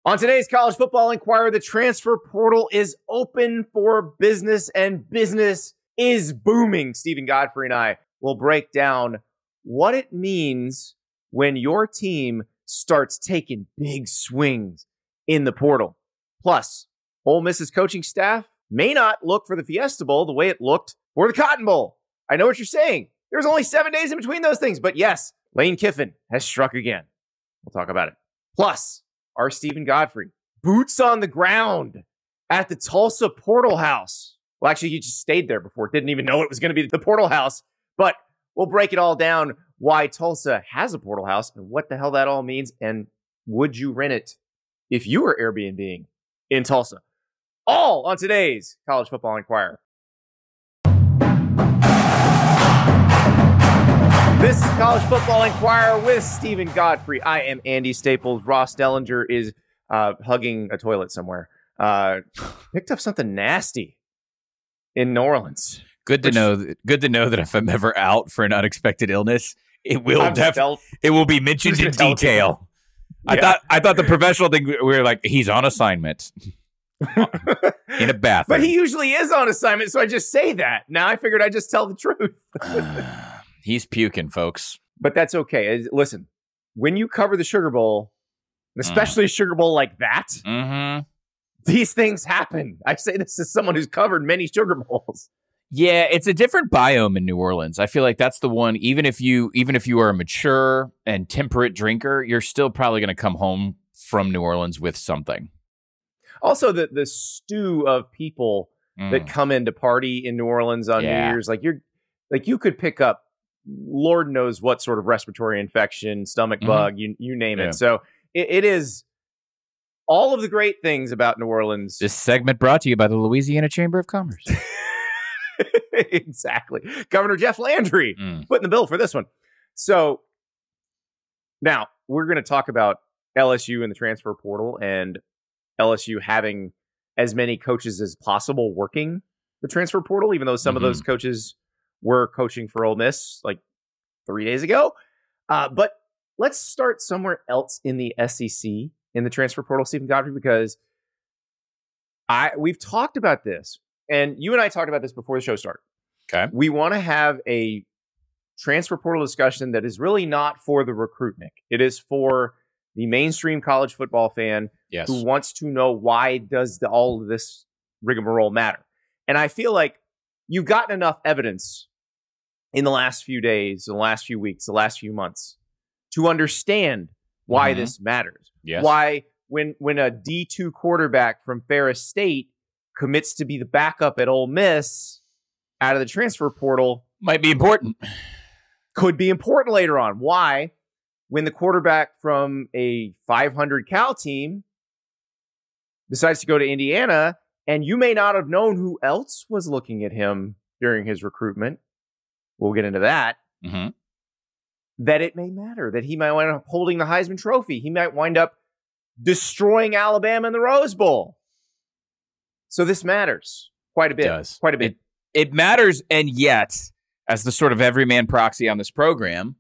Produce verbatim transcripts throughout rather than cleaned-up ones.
On today's College Football Inquirer, the transfer portal is open for business and business is booming. Stephen Godfrey and I will break down what it means when your team starts taking big swings in the portal. Plus, Ole Miss's coaching staff may not look for the Fiesta Bowl the way it looked for the Cotton Bowl. I know what you're saying. There's only seven days in between those things. But yes, Lane Kiffin has struck again. We'll talk about it. Plus, our Stephen Godfrey, boots on the ground at the Tulsa Portal House. Well, actually, he just stayed there before. Didn't even know it was going to be the Portal House. But we'll break it all down, why Tulsa has a Portal House and what the hell that all means. And would you rent it if you were Airbnb-ing in Tulsa? All on today's College Football Inquirer. This is College Football Inquirer with Stephen Godfrey. I am Andy Staples. Ross Dellinger is uh, hugging a toilet somewhere. Uh, picked up something nasty in New Orleans. Good to which, know. Good to know that if I'm ever out for an unexpected illness, it will definitely it will be mentioned in detail. Yeah. I thought I thought the professional thing we were like he's on assignment in a bathroom, but he usually is on assignment. So I just say that. Now I figured I'd just tell the truth. He's puking, folks. But that's okay. Listen, when you cover the Sugar Bowl, especially mm. a Sugar Bowl like that, mm-hmm. these things happen. I say this as someone who's covered many Sugar Bowls. Yeah, it's a different biome in New Orleans. I feel like that's the one. Even if you, even if you are a mature and temperate drinker, you're still probably going to come home from New Orleans with something. Also, the the stew of people mm. that come in to party in New Orleans on yeah. New Year's, like you're, like you could pick up Lord knows what sort of respiratory infection, stomach mm-hmm. bug, you you name yeah. it. So it, it is all of the great things about New Orleans. This segment brought to you by the Louisiana Chamber of Commerce. Exactly. Governor Jeff Landry mm. putting the bill for this one. So now we're going to talk about L S U and the transfer portal and L S U having as many coaches as possible working the transfer portal, even though some mm-hmm. of those coaches were coaching for Ole Miss like three days ago. Uh, but let's start somewhere else in the S E C in the transfer portal, Stephen Godfrey, because I we've talked about this, and you and I talked about this before the show started. Okay. We want to have a transfer portal discussion that is really not for the recruitnik. It is for the mainstream college football fan yes. who wants to know why does the, all of this rigmarole matter. And I feel like you've gotten enough evidence in the last few days, the last few weeks, the last few months to understand why mm-hmm. this matters. Yes. Why when when a D two quarterback from Ferris State commits to be the backup at Ole Miss out of the transfer portal might be important. Could be important later on. Why when the quarterback from a five hundred Cal team decides to go to Indiana, and you may not have known who else was looking at him during his recruitment. We'll get into that. Mm-hmm. That it may matter. That he might wind up holding the Heisman Trophy. He might wind up destroying Alabama in the Rose Bowl. So this matters quite a bit. It does. Quite a bit. It, it matters, and yet, as the sort of everyman proxy on this program,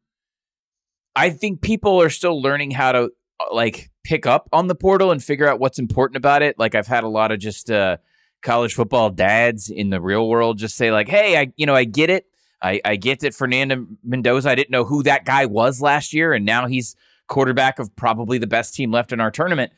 I think people are still learning how to like pick up on the portal and figure out what's important about it. Like I've had a lot of just uh, college football dads in the real world just say like, hey, I you know, I get it. I, I get that Fernando Mendoza, I didn't know who that guy was last year, and now he's quarterback of probably the best team left in our tournament.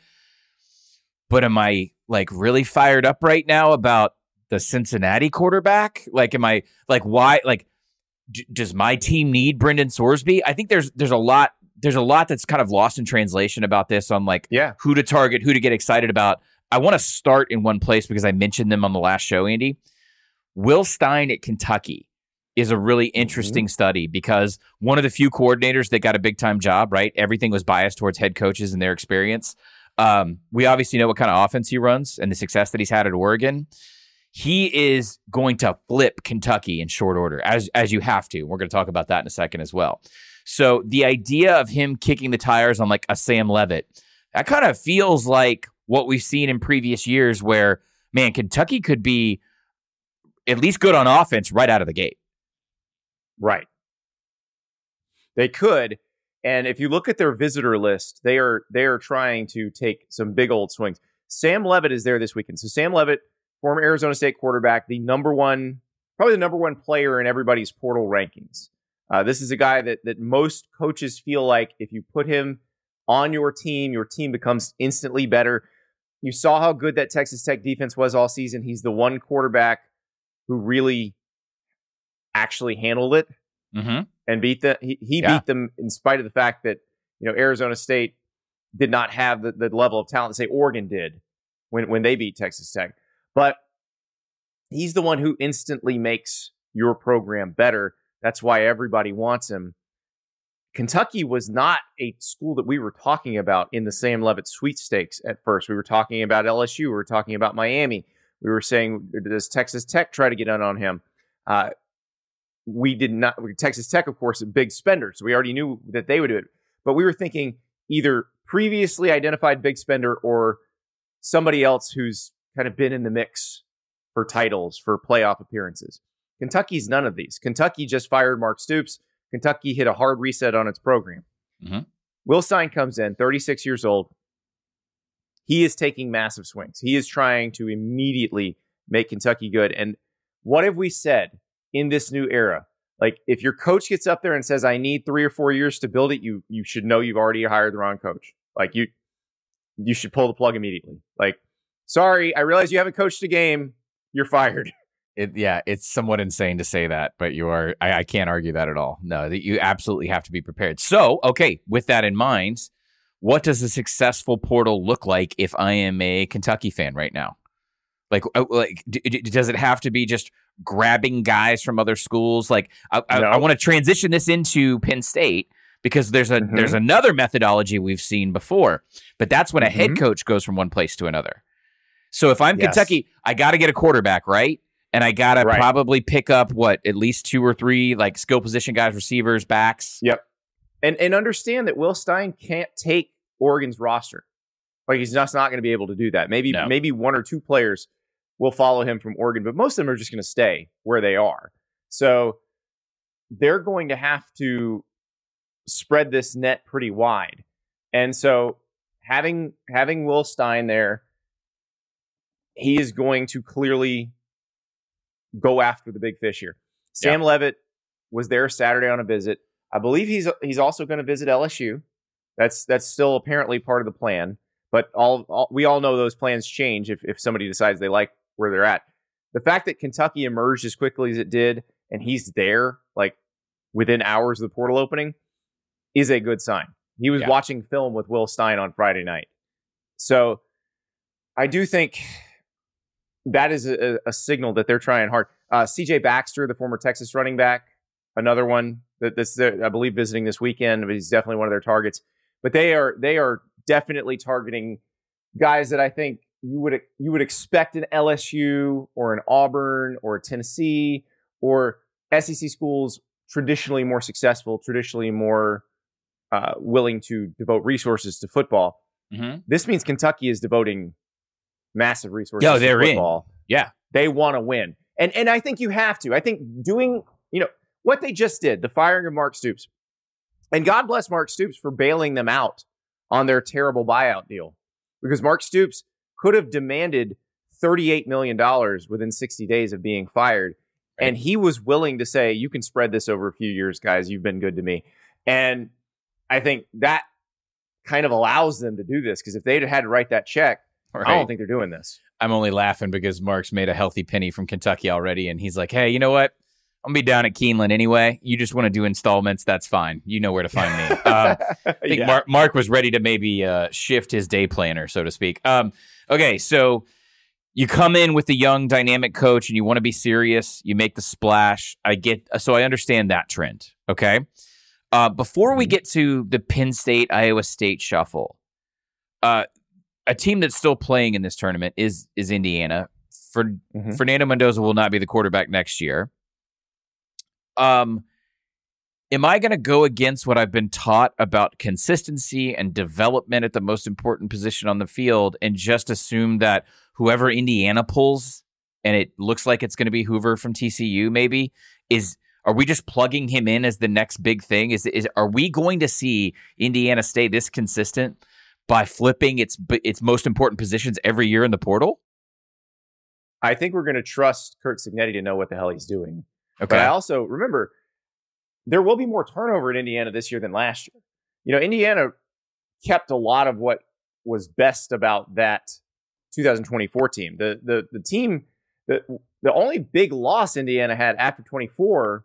But am I like really fired up right now about the Cincinnati quarterback? Like, am I like, why, like, d- does my team need Brendan Sorsby? I think there's, there's a lot, there's a lot that's kind of lost in translation about this on like yeah. who to target, who to get excited about. I want to start in one place because I mentioned them on the last show, Andy. Will Stein at Kentucky is a really interesting mm-hmm. study because one of the few coordinators that got a big time job, right? Everything was biased towards head coaches and their experience. Um, we obviously know what kind of offense he runs and the success that he's had at Oregon. He is going to flip Kentucky in short order, as as you have to. We're going to talk about that in a second as well. So the idea of him kicking the tires on like a Sam Levitt, that kind of feels like what we've seen in previous years where, man, Kentucky could be at least good on offense right out of the gate. Right. They could. And if you look at their visitor list, they are they are trying to take some big old swings. Sam Levitt is there this weekend. So Sam Levitt, former Arizona State quarterback, the number one, probably the number one player in everybody's portal rankings. Uh, this is a guy that that most coaches feel like if you put him on your team, your team becomes instantly better. You saw how good that Texas Tech defense was all season. He's the one quarterback who really actually handled it mm-hmm. and beat them. He, he yeah. beat them in spite of the fact that, you know, Arizona State did not have the, the level of talent that, say, Oregon did when, when they beat Texas Tech. But he's the one who instantly makes your program better. That's why everybody wants him. Kentucky was not a school that we were talking about in the Sam Levitt sweepstakes at first. We were talking about L S U. We were talking about Miami. We were saying, does Texas Tech try to get in on him? Uh, we did not. Texas Tech, of course, a big spender, so we already knew that they would do it. But we were thinking either previously identified big spender or somebody else who's kind of been in the mix for titles, for playoff appearances. Kentucky's none of these. Kentucky just fired Mark Stoops. Kentucky hit a hard reset on its program. Mm-hmm. Will Stein comes in, thirty-six years old. He is taking massive swings. He is trying to immediately make Kentucky good. And what have we said in this new era? Like, if your coach gets up there and says, I need three or four years to build it, you you should know you've already hired the wrong coach. Like, you you should pull the plug immediately. Like, sorry, I realize you haven't coached a game. You're fired. It, yeah, it's somewhat insane to say that, but you are. I, I can't argue that at all. No, that you absolutely have to be prepared. So, okay, with that in mind, what does a successful portal look like if I am a Kentucky fan right now? Like, like, d- d- does it have to be just grabbing guys from other schools? Like, I, I, no. I want to transition this into Penn State because there's a mm-hmm. there's another methodology we've seen before, but that's when mm-hmm. a head coach goes from one place to another. So if I'm yes. Kentucky, I got to get a quarterback, right? And I got to right. probably pick up, what, at least two or three, like, skill position guys, receivers, backs. Yep. And and understand that Will Stein can't take Oregon's roster. Like, he's just not going to be able to do that. Maybe no. maybe one or two players will follow him from Oregon, but most of them are just going to stay where they are. So they're going to have to spread this net pretty wide. And so having having Will Stein there, he is going to clearly go after the big fish here. Sam yeah. Levitt was there Saturday on a visit. I believe he's he's also going to visit L S U. That's that's still apparently part of the plan. But all, all we all know those plans change if, if somebody decides they like where they're at. The fact that Kentucky emerged as quickly as it did, and he's there like within hours of the portal opening, is a good sign. He was yeah. watching film with Will Stein on Friday night. So I do think that is a, a signal that they're trying hard. Uh, C J Baxter, the former Texas running back, another one that that's I believe visiting this weekend, but he's definitely one of their targets. But they are they are definitely targeting guys that I think you would you would expect an L S U or an Auburn or a Tennessee or S E C schools traditionally more successful, traditionally more uh, willing to devote resources to football. Mm-hmm. This means Kentucky is devoting massive resources Yo, to they're football. In. Yeah. They want to win. And and I think you have to. I think doing, you know, what they just did, the firing of Mark Stoops. And God bless Mark Stoops for bailing them out on their terrible buyout deal. Because Mark Stoops could have demanded thirty-eight million dollars within sixty days of being fired. Right. And he was willing to say, you can spread this over a few years, guys. You've been good to me. And I think that kind of allows them to do this. Because if they'd had to write that check, right. I don't think they're doing this. I'm only laughing because Mark's made a healthy penny from Kentucky already. And he's like, hey, you know what? I'm going to be down at Keeneland anyway. You just want to do installments. That's fine. You know where to find me. Um, I think yeah. Mark, Mark was ready to maybe uh, shift his day planner, so to speak. Um, okay, so you come in with the young, dynamic coach and you want to be serious. You make the splash. I get so I understand that trend. Okay. Uh, before we get to the Penn State, Iowa State shuffle, uh, a team that's still playing in this tournament is is Indiana. For, mm-hmm. Fernando Mendoza will not be the quarterback next year. Um, am I going to go against what I've been taught about consistency and development at the most important position on the field and just assume that whoever Indiana pulls, and it looks like it's going to be Hoover from T C U maybe, is Are we just plugging him in as the next big thing? Is is are we going to see Indiana stay this consistent by flipping its its most important positions every year in the portal? I think we're going to trust Curt Cignetti to know what the hell he's doing. Okay. But I also remember there will be more turnover in Indiana this year than last year. You know, Indiana kept a lot of what was best about that two thousand twenty-four team. The the the team the the only big loss Indiana had after twenty-four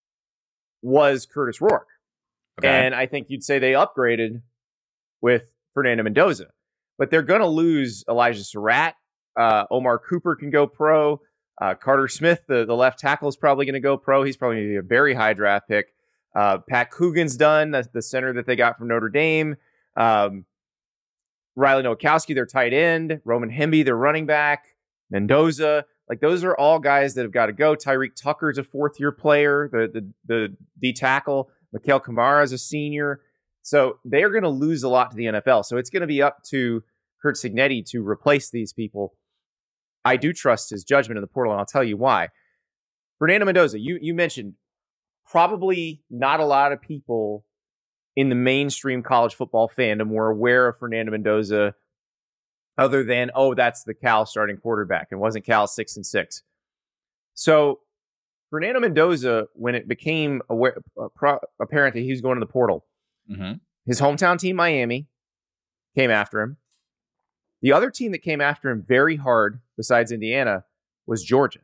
was Curtis Rourke. Okay. And I think you'd say they upgraded with Fernando Mendoza. But they're going to lose Elijah Surratt. Uh, Omar Cooper can go pro. Uh, Carter Smith, the, the left tackle, is probably going to go pro. He's probably going to be a very high draft pick. Uh, Pat Coogan's done. That's the center that they got from Notre Dame. Um, Riley Nowakowski, their tight end. Roman Hemby, their running back. Mendoza. Like, those are all guys that have got to go. Tyreek Tucker's a fourth-year player, the the the D tackle. Mikhail Kamara is a senior. So they're going to lose a lot to the N F L. So it's going to be up to Curt Cignetti to replace these people. I do trust his judgment in the portal, and I'll tell you why. Fernando Mendoza, you you mentioned probably not a lot of people in the mainstream college football fandom were aware of Fernando Mendoza other than, oh, that's the Cal starting quarterback, and wasn't Cal six and six. So Fernando Mendoza, when it became aware, uh, pro, apparent that he was going to the portal, mm-hmm. his hometown team, Miami, came after him. The other team that came after him very hard, besides Indiana, was Georgia.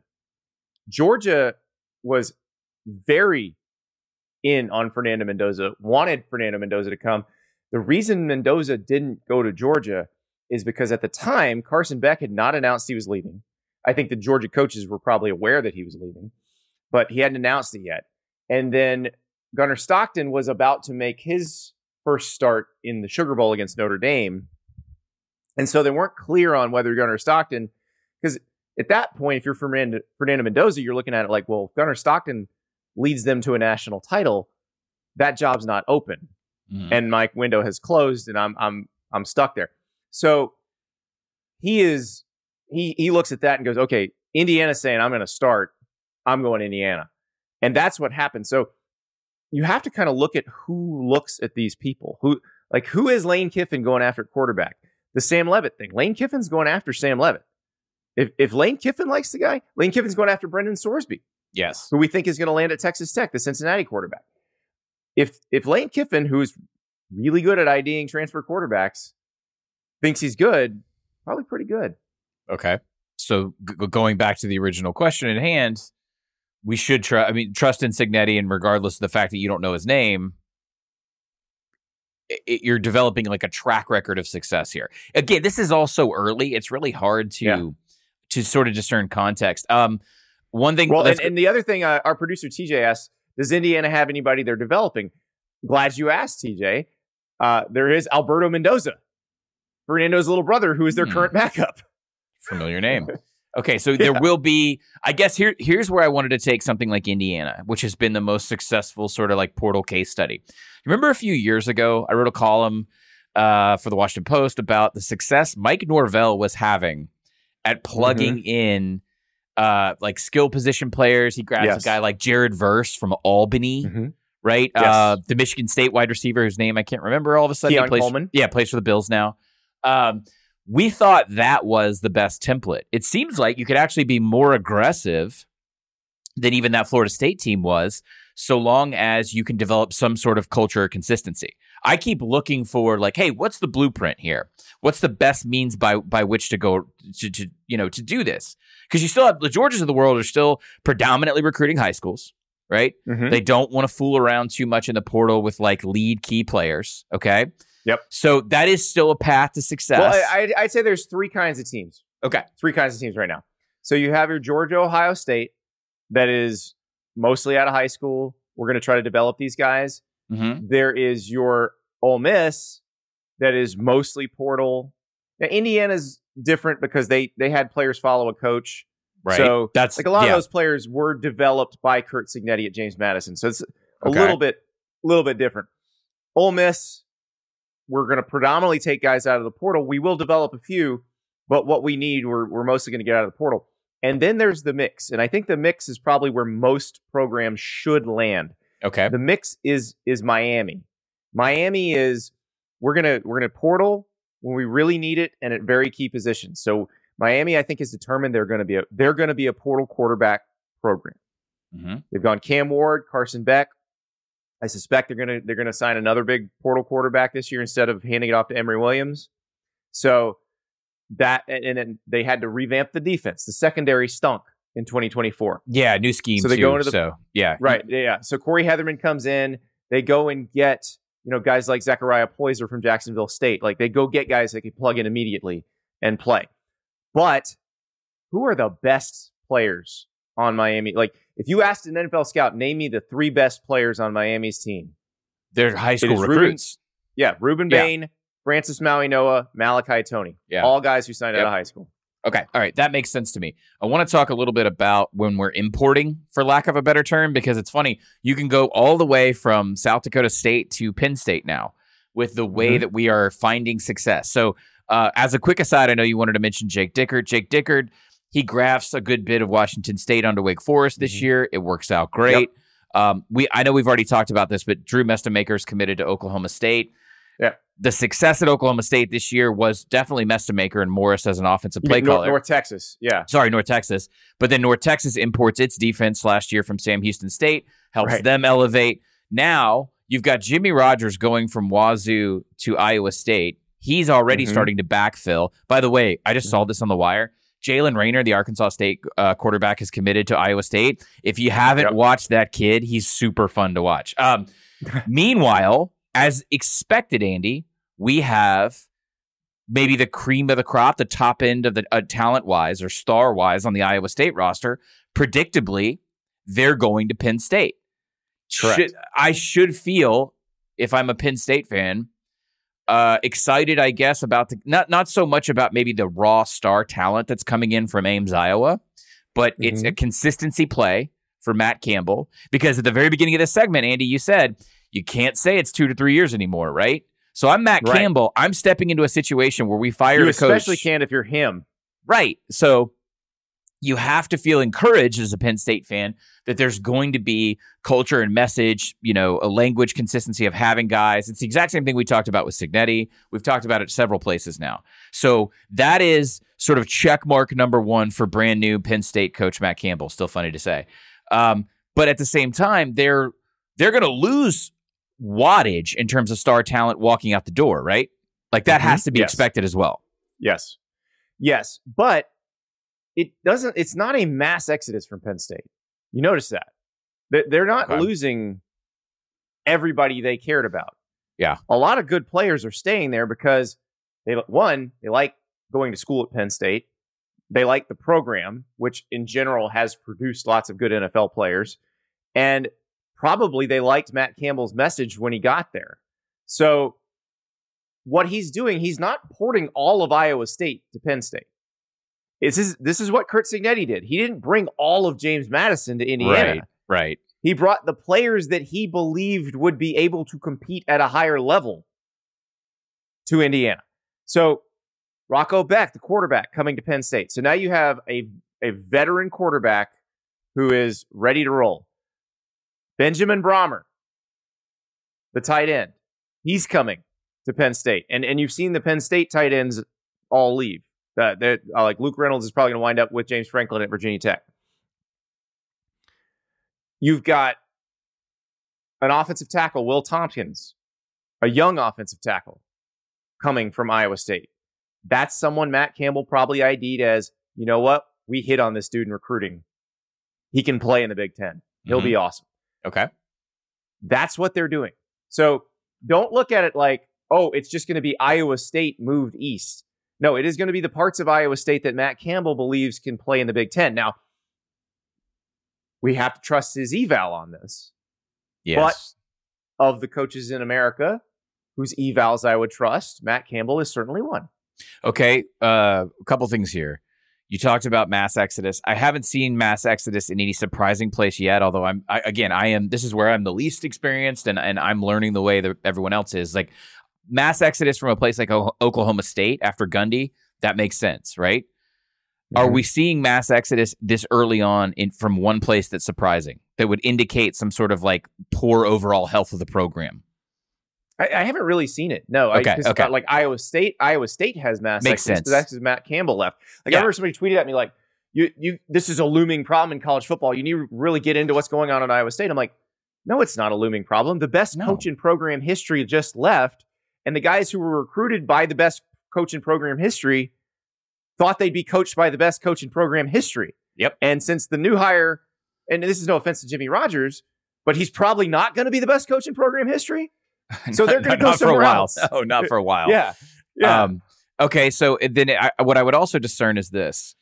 Georgia was very in on Fernando Mendoza, wanted Fernando Mendoza to come. The reason Mendoza didn't go to Georgia is because at the time, Carson Beck had not announced he was leaving. I think the Georgia coaches were probably aware that he was leaving, but he hadn't announced it yet. And then Gunnar Stockton was about to make his first start in the Sugar Bowl against Notre Dame. And so they weren't clear on whether Gunnar Stockton, because at that point, if you're Fernando, Fernando Mendoza, you're looking at it like, well, if Gunnar Stockton leads them to a national title, that job's not open. Mm-hmm. And my window has closed and I'm I'm I'm stuck there. So he is he he looks at that and goes, okay, Indiana's saying I'm going to start. I'm going to Indiana. And that's what happened. So you have to kind of look at who looks at these people. Who like who is Lane Kiffin going after quarterback? The Sam Levitt thing. Lane Kiffin's going after Sam Levitt. If if Lane Kiffin likes the guy, Lane Kiffin's going after Brendan Sorsby. Yes. Who we think is going to land at Texas Tech, the Cincinnati quarterback. If if Lane Kiffin, who's really good at IDing transfer quarterbacks, thinks he's good, probably pretty good. Okay. So g- going back to the original question at hand, we should try, I mean, trust in Cignetti, and regardless of the fact that you don't know his name, it, you're developing like a track record of success here. Again, this is all so early. It's really hard to yeah. to sort of discern context. Um, one thing. Well, and, and the other thing, uh, our producer T J asked, does Indiana have anybody they're developing? Glad you asked, T J. Uh, there is Alberto Mendoza, Fernando's little brother, who is their hmm. current backup. Familiar name. Okay, so there yeah. will be, I guess here here's where I wanted to take something like Indiana, which has been the most successful sort of like portal case study. Remember a few years ago, I wrote a column uh, for the Washington Post about the success Mike Norvell was having at plugging mm-hmm. in uh, like skill position players. He grabs yes. a guy like Jared Verse from Albany, mm-hmm. right? Yes. Uh, the Michigan State wide receiver whose name I can't remember all of a sudden. Keon he plays, Coleman. Yeah, plays for the Bills now. Um, we thought that was the best template. It seems like you could actually be more aggressive than even that Florida State team was, so long as you can develop some sort of culture or consistency. I keep looking for like, hey, what's the blueprint here? What's the best means by by which to go to, to you know to do this? Because you still have the Georgias of the world are still predominantly recruiting high schools, right? Mm-hmm. They don't want to fool around too much in the portal with like lead key players. Okay. Yep. So that is still a path to success. Well, I, I'd say there's three kinds of teams. Okay. Three kinds of teams right now. So you have your Georgia, Ohio State that is mostly out of high school. We're going to try to develop these guys. Mm-hmm. There is your Ole Miss that is mostly portal. Now, Indiana's different because they they had players follow a coach. Right. So that's like a lot yeah. of those players were developed by Curt Cignetti at James Madison. So it's a okay. little bit a little bit different. Ole Miss, we're going to predominantly take guys out of the portal. We will develop a few, but what we need, we're we're mostly going to get out of the portal. And then there's the mix. And I think the mix is probably where most programs should land. Okay. The mix is is Miami. Miami is we're gonna we're gonna portal when we really need it and at very key positions. So Miami, I think, is determined they're gonna be a they're gonna be a portal quarterback program. Mm-hmm. They've gone Cam Ward, Carson Beck. I suspect they're gonna they're gonna sign another big portal quarterback this year instead of handing it off to Emory Williams. So that and then they had to revamp the defense. The secondary stunk in twenty twenty-four. Yeah, new scheme. So they too, go into the so yeah, right. Yeah. So Corey Heatherman comes in. They go and get you know guys like Zechariah Poyser from Jacksonville State. Like they go get guys that can plug in immediately and play. But who are the best players on Miami? Like if you asked an N F L scout, name me the three best players on Miami's team. They're high school Ruben, recruits. yeah, Ruben Yeah. Bain, Francis Maui Noah, Malachi Tony. Yeah. All guys who signed Yep. out of high school. Okay. All right. That makes sense to me. I want to talk a little bit about when we're importing, for lack of a better term, because it's funny. You can go all the way from South Dakota State to Penn State now with the way Mhm. that we are finding success. So uh, as a quick aside, I know you wanted to mention Jake Dickert. Jake Dickert, he grafts a good bit of Washington State onto Wake Forest this Mhm. year. It works out great. Yep. Um, we I know we've already talked about this, but Drew Mestamaker is committed to Oklahoma State. Yeah. The success at Oklahoma State this year was definitely Mestamaker and Morris as an offensive play North, caller. North Texas. Yeah. Sorry, North Texas. But then North Texas imports its defense last year from Sam Houston State, helps Right. them elevate. Now you've got Jimmy Rogers going from Wazoo to Iowa State. He's already Mhm. starting to backfill. By the way, I just saw this on the wire. Jalen Raynor, the Arkansas State uh, quarterback, is committed to Iowa State. If you haven't Yep. watched that kid, he's super fun to watch. Um, meanwhile, as expected, Andy, we have maybe the cream of the crop, the top end of the uh, talent-wise or star-wise on the Iowa State roster. Predictably, they're going to Penn State. Correct. Should, I should feel, if I'm a Penn State fan, uh, excited, I guess, about the not not so much about maybe the raw star talent that's coming in from Ames, Iowa, but it's Mhm. a consistency play for Matt Campbell. Because at the very beginning of this segment, Andy, you said you can't say it's two to three years anymore, right? So I'm Matt Right. Campbell. I'm stepping into a situation where we fired You a coach. especially can if you're him. Right. So you have to feel encouraged as a Penn State fan that there's going to be culture and message, you know, a language consistency of having guys. It's the exact same thing we talked about with Signetti. We've talked about it several places now. So that is sort of check mark number one for brand new Penn State coach Matt Campbell. Still funny to say. Um, but at the same time, they're they're going to lose wattage in terms of star talent walking out the door, right? Like that Mhm. has to be Yes. expected as well. Yes. Yes. But it doesn't, it's not a mass exodus from Penn State. You notice that. They- They're not Okay. losing everybody they cared about. Yeah. A lot of good players are staying there because they, one, they like going to school at Penn State. They like the program, which in general has produced lots of good N F L players. And probably they liked Matt Campbell's message when he got there. So what he's doing, he's not porting all of Iowa State to Penn State. This is, this is what Curt Cignetti did. He didn't bring all of James Madison to Indiana. Right. Right. He brought the players that he believed would be able to compete at a higher level to Indiana. So Rocco Beck, the quarterback, coming to Penn State. So now you have a, a veteran quarterback who is ready to roll. Benjamin Brahmer, the tight end, he's coming to Penn State. And and you've seen the Penn State tight ends all leave. Uh, they're- uh, like Luke Reynolds is probably going to wind up with James Franklin at Virginia Tech. You've got an offensive tackle, Will Tompkins, a young offensive tackle coming from Iowa State. That's someone Matt Campbell probably I D'd as, you know what? We hit on this dude in recruiting. He can play in the Big Ten. He'll Mhm. be awesome. Okay. That's what they're doing. So don't look at it like, oh, it's just going to be Iowa State moved east. No, it is going to be the parts of Iowa State that Matt Campbell believes can play in the Big Ten. Now, we have to trust his eval on this. Yes. Of the coaches in America whose evals I would trust, Matt Campbell is certainly one. Okay, uh, a couple things here. You talked about mass exodus. I haven't seen mass exodus in any surprising place yet. Although I'm, I, again, I am. This is where I'm the least experienced, and and I'm learning the way that everyone else is. Like mass exodus from a place like o- Oklahoma State after Gundy, that makes sense, right? Are Mhm. we seeing mass exodus this early on in from one place that's surprising, that would indicate some sort of like poor overall health of the program? I, I haven't really seen it. No, Okay, I, 'cause, okay. uh, like Iowa State, Iowa State has mass Makes exodus, sense. but that's because Matt Campbell left. Like Yeah. I remember somebody tweeted at me like, "You, you, this is a looming problem in college football. You need to really get into what's going on at Iowa State." I'm like, no, it's not a looming problem. The best No. coach in program history just left, and the guys who were recruited by the best coach in program history thought they'd be coached by the best coach in program history. Yep. And since the new hire, and this is no offense to Jimmy Rogers, but he's probably not going to be the best coach in program history. So they're going to go not for a somewhere while. else. No, not for a while. Yeah. Yeah. Um, okay, so then I, what I would also discern is this.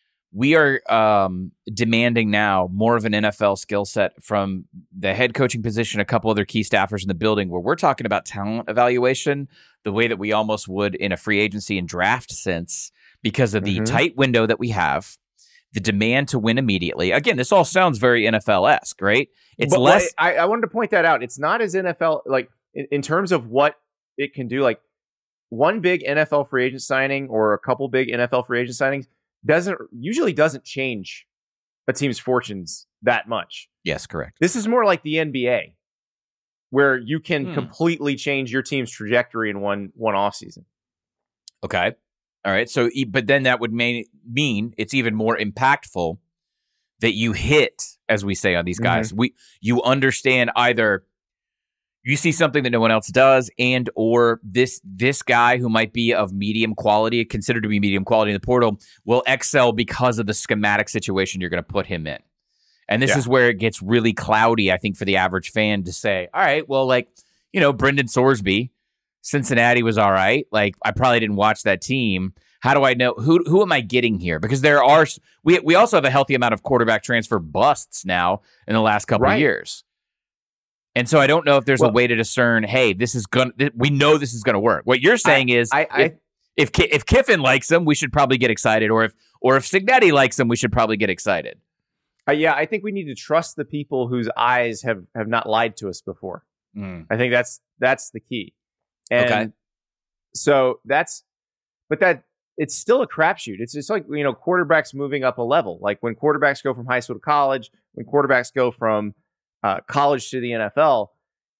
We are um, demanding now more of an N F L skill set from the head coaching position, a couple other key staffers in the building, where we're talking about talent evaluation the way that we almost would in a free agency and draft sense, because of the Mhm. tight window that we have, the demand to win immediately. Again, this all sounds very N F L-esque, right? It's But, less... but I, I wanted to point that out. It's not as N F L, like in, in terms of what it can do, like one big N F L free agent signing or a couple big N F L free agent signings doesn't usually doesn't change a team's fortunes that much. Yes, correct. This is more like the N B A, where you can Hmm. completely change your team's trajectory in one one offseason. Okay. All right. So, e- but then that would mean, mean it's even more impactful that you hit, as we say on these guys. We you understand either you see something that no one else does, and or this this guy who might be of medium quality, considered to be medium quality in the portal, will excel because of the schematic situation you're going to put him in. And this Yeah. is where it gets really cloudy, I think, for the average fan to say, all right, well, like, you know, Brendan Sorsby, Cincinnati was all right. Like, I probably didn't watch that team. How do I know who who am I getting here? Because there are we we also have a healthy amount of quarterback transfer busts now in the last couple Right. of years. And so I don't know if there's Well- a way to discern, hey, this is going to we know this is going to work. What you're saying is I, I, if, if Ki- if Kiffin likes him, we should probably get excited, or if or if Cignetti likes him, we should probably get excited. I, yeah, I think we need to trust the people whose eyes have have not lied to us before. Mm. I think that's that's the key. And Okay. so that's, but that it's still a crapshoot. It's just like, you know, quarterbacks moving up a level. Like when quarterbacks go from high school to college, when quarterbacks go from uh, college to the N F L,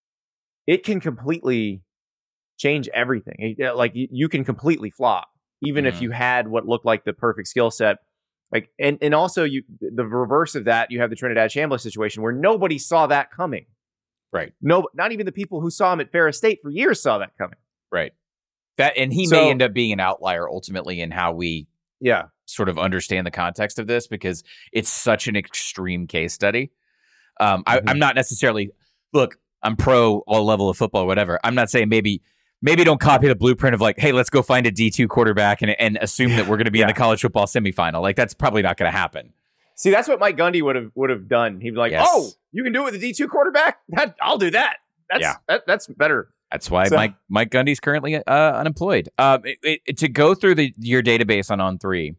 it can completely change everything. It- like you, you can completely flop, even if Mhm. you had what looked like the perfect skill set. Like, and, and also you, the reverse of that, you have the Trinidad Chambliss situation where nobody saw that coming. Right. No, not even the people who saw him at Ferris State for years saw that coming. Right. That and he So- may end up being an outlier ultimately in how we Yeah. sort of understand the context of this, because it's such an extreme case study. Um, I, Mhm. I'm not necessarily look. I'm pro all level of football, or whatever. I'm not saying maybe maybe don't copy the blueprint of like, hey, let's go find a D two quarterback and and assume that we're going to be in Yeah. the college football semifinal. Like that's probably not going to happen. See, that's what Mike Gundy would have would have done. He'd be like, Yes. "Oh, you can do it with a D two quarterback? That, I'll do that. That's Yeah. that, that's better." That's why So- Mike Mike Gundy's currently uh, unemployed. Um, it, it, to go through the your database on On Three,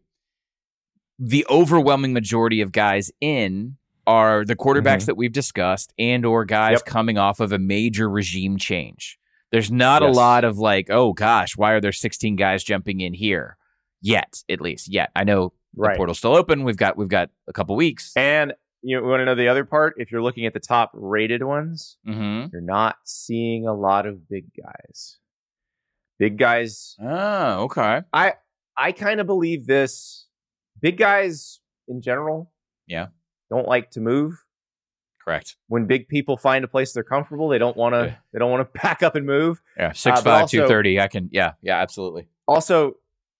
the overwhelming majority of guys in are the quarterbacks Mhm. that we've discussed, and or guys Yep. coming off of a major regime change. There's not a Yes. lot of like, oh gosh, why are there sixteen guys jumping in here? Yet, at least, yet. I know the Right. portal's still open. We've got we've got a couple weeks. And you want to know the other part? If you're looking at the top rated ones, Mm-hmm. you're not seeing a lot of big guys. Big guys. Oh, okay. I I kind of believe this. Big guys in general, Yeah. don't like to move. Correct. When big people find a place they're comfortable, they don't want to. Yeah. They don't want to pack up and move. Yeah, six Uh, but five, two also- thirty. I can. Yeah, yeah, absolutely. Also,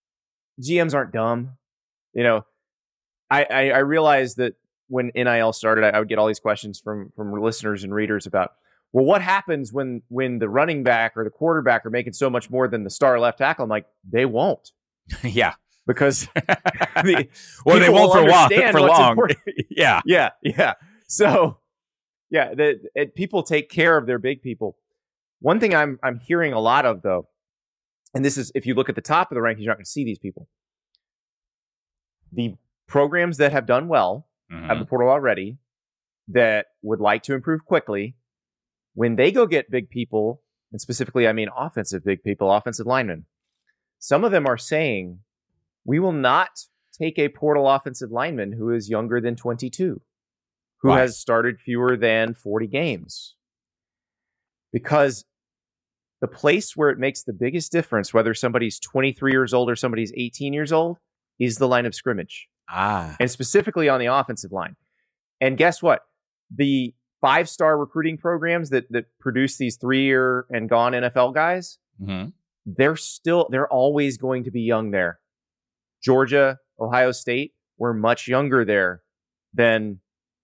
G Ms aren't dumb. You know, I, I, I realized that when N I L started, I, I would get all these questions from from listeners and readers about, well, what happens when when the running back or the quarterback are making so much more than the star left tackle? I'm like, they won't, yeah. because the, Well, they people won't will for long. understand For what's long. important. yeah. yeah, yeah. So, yeah, the, it, people take care of their big people. One thing I'm I'm hearing a lot of though, and this is if you look at the top of the rankings, you're not going to see these people. The programs that have done well Mhm. have the portal already, that would like to improve quickly, when they go get big people, and specifically I mean offensive big people, offensive linemen, some of them are saying, we will not take a portal offensive lineman who is younger than twenty-two, who Why? has started fewer than forty games. Because the place where it makes the biggest difference, whether somebody's twenty-three years old or somebody's eighteen years old, is the line of scrimmage. Ah. And specifically on the offensive line. And guess what? The five-star recruiting programs that that produce these three-year and gone N F L guys, Mm-hmm. they're still, they're always going to be young there. Georgia, Ohio State were much younger there than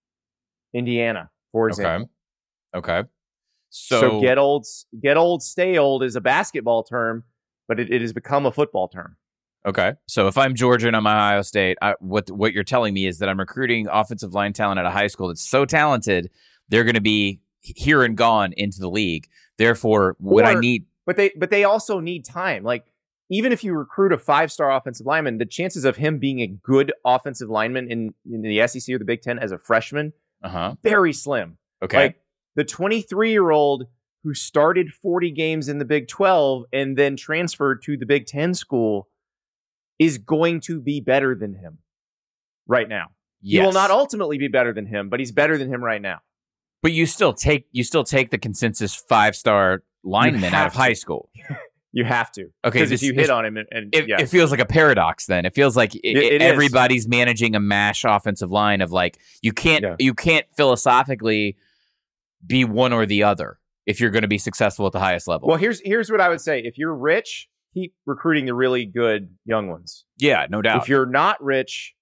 Indiana, for example. Okay. Okay. So, So, get old, get old, stay old is a basketball term, but it, it has become a football term. okay. So if I'm Georgia and I'm Ohio State, I, what what you're telling me is that I'm recruiting offensive line talent at a high school that's so talented, they're going to be here and gone into the league. Therefore, what I Or- need, But they but they also need time. Like, even if you recruit a five-star offensive lineman, the chances of him being a good offensive lineman in, in the S E C or the Big Ten as a freshman, uh huh. very slim. Okay. Like, the twenty-three-year-old who started forty games in the Big twelve and then transferred to the Big Ten school is going to be better than him right now. yes. He will not ultimately be better than him, but he's better than him right now. But you still take you still take the consensus five star lineman out have of high to. school. You have to. Okay, Because this- if you this- hit on him, and, and It, yeah. it feels like a paradox. Then it feels like it, it is. everybody's managing a mash offensive line of like you can't Yeah. you can't philosophically be one or the other if you're going to be successful at the highest level. Well, here's here's what I would say. If you're rich, keep recruiting the really good young ones. yeah, no doubt. If you're not rich,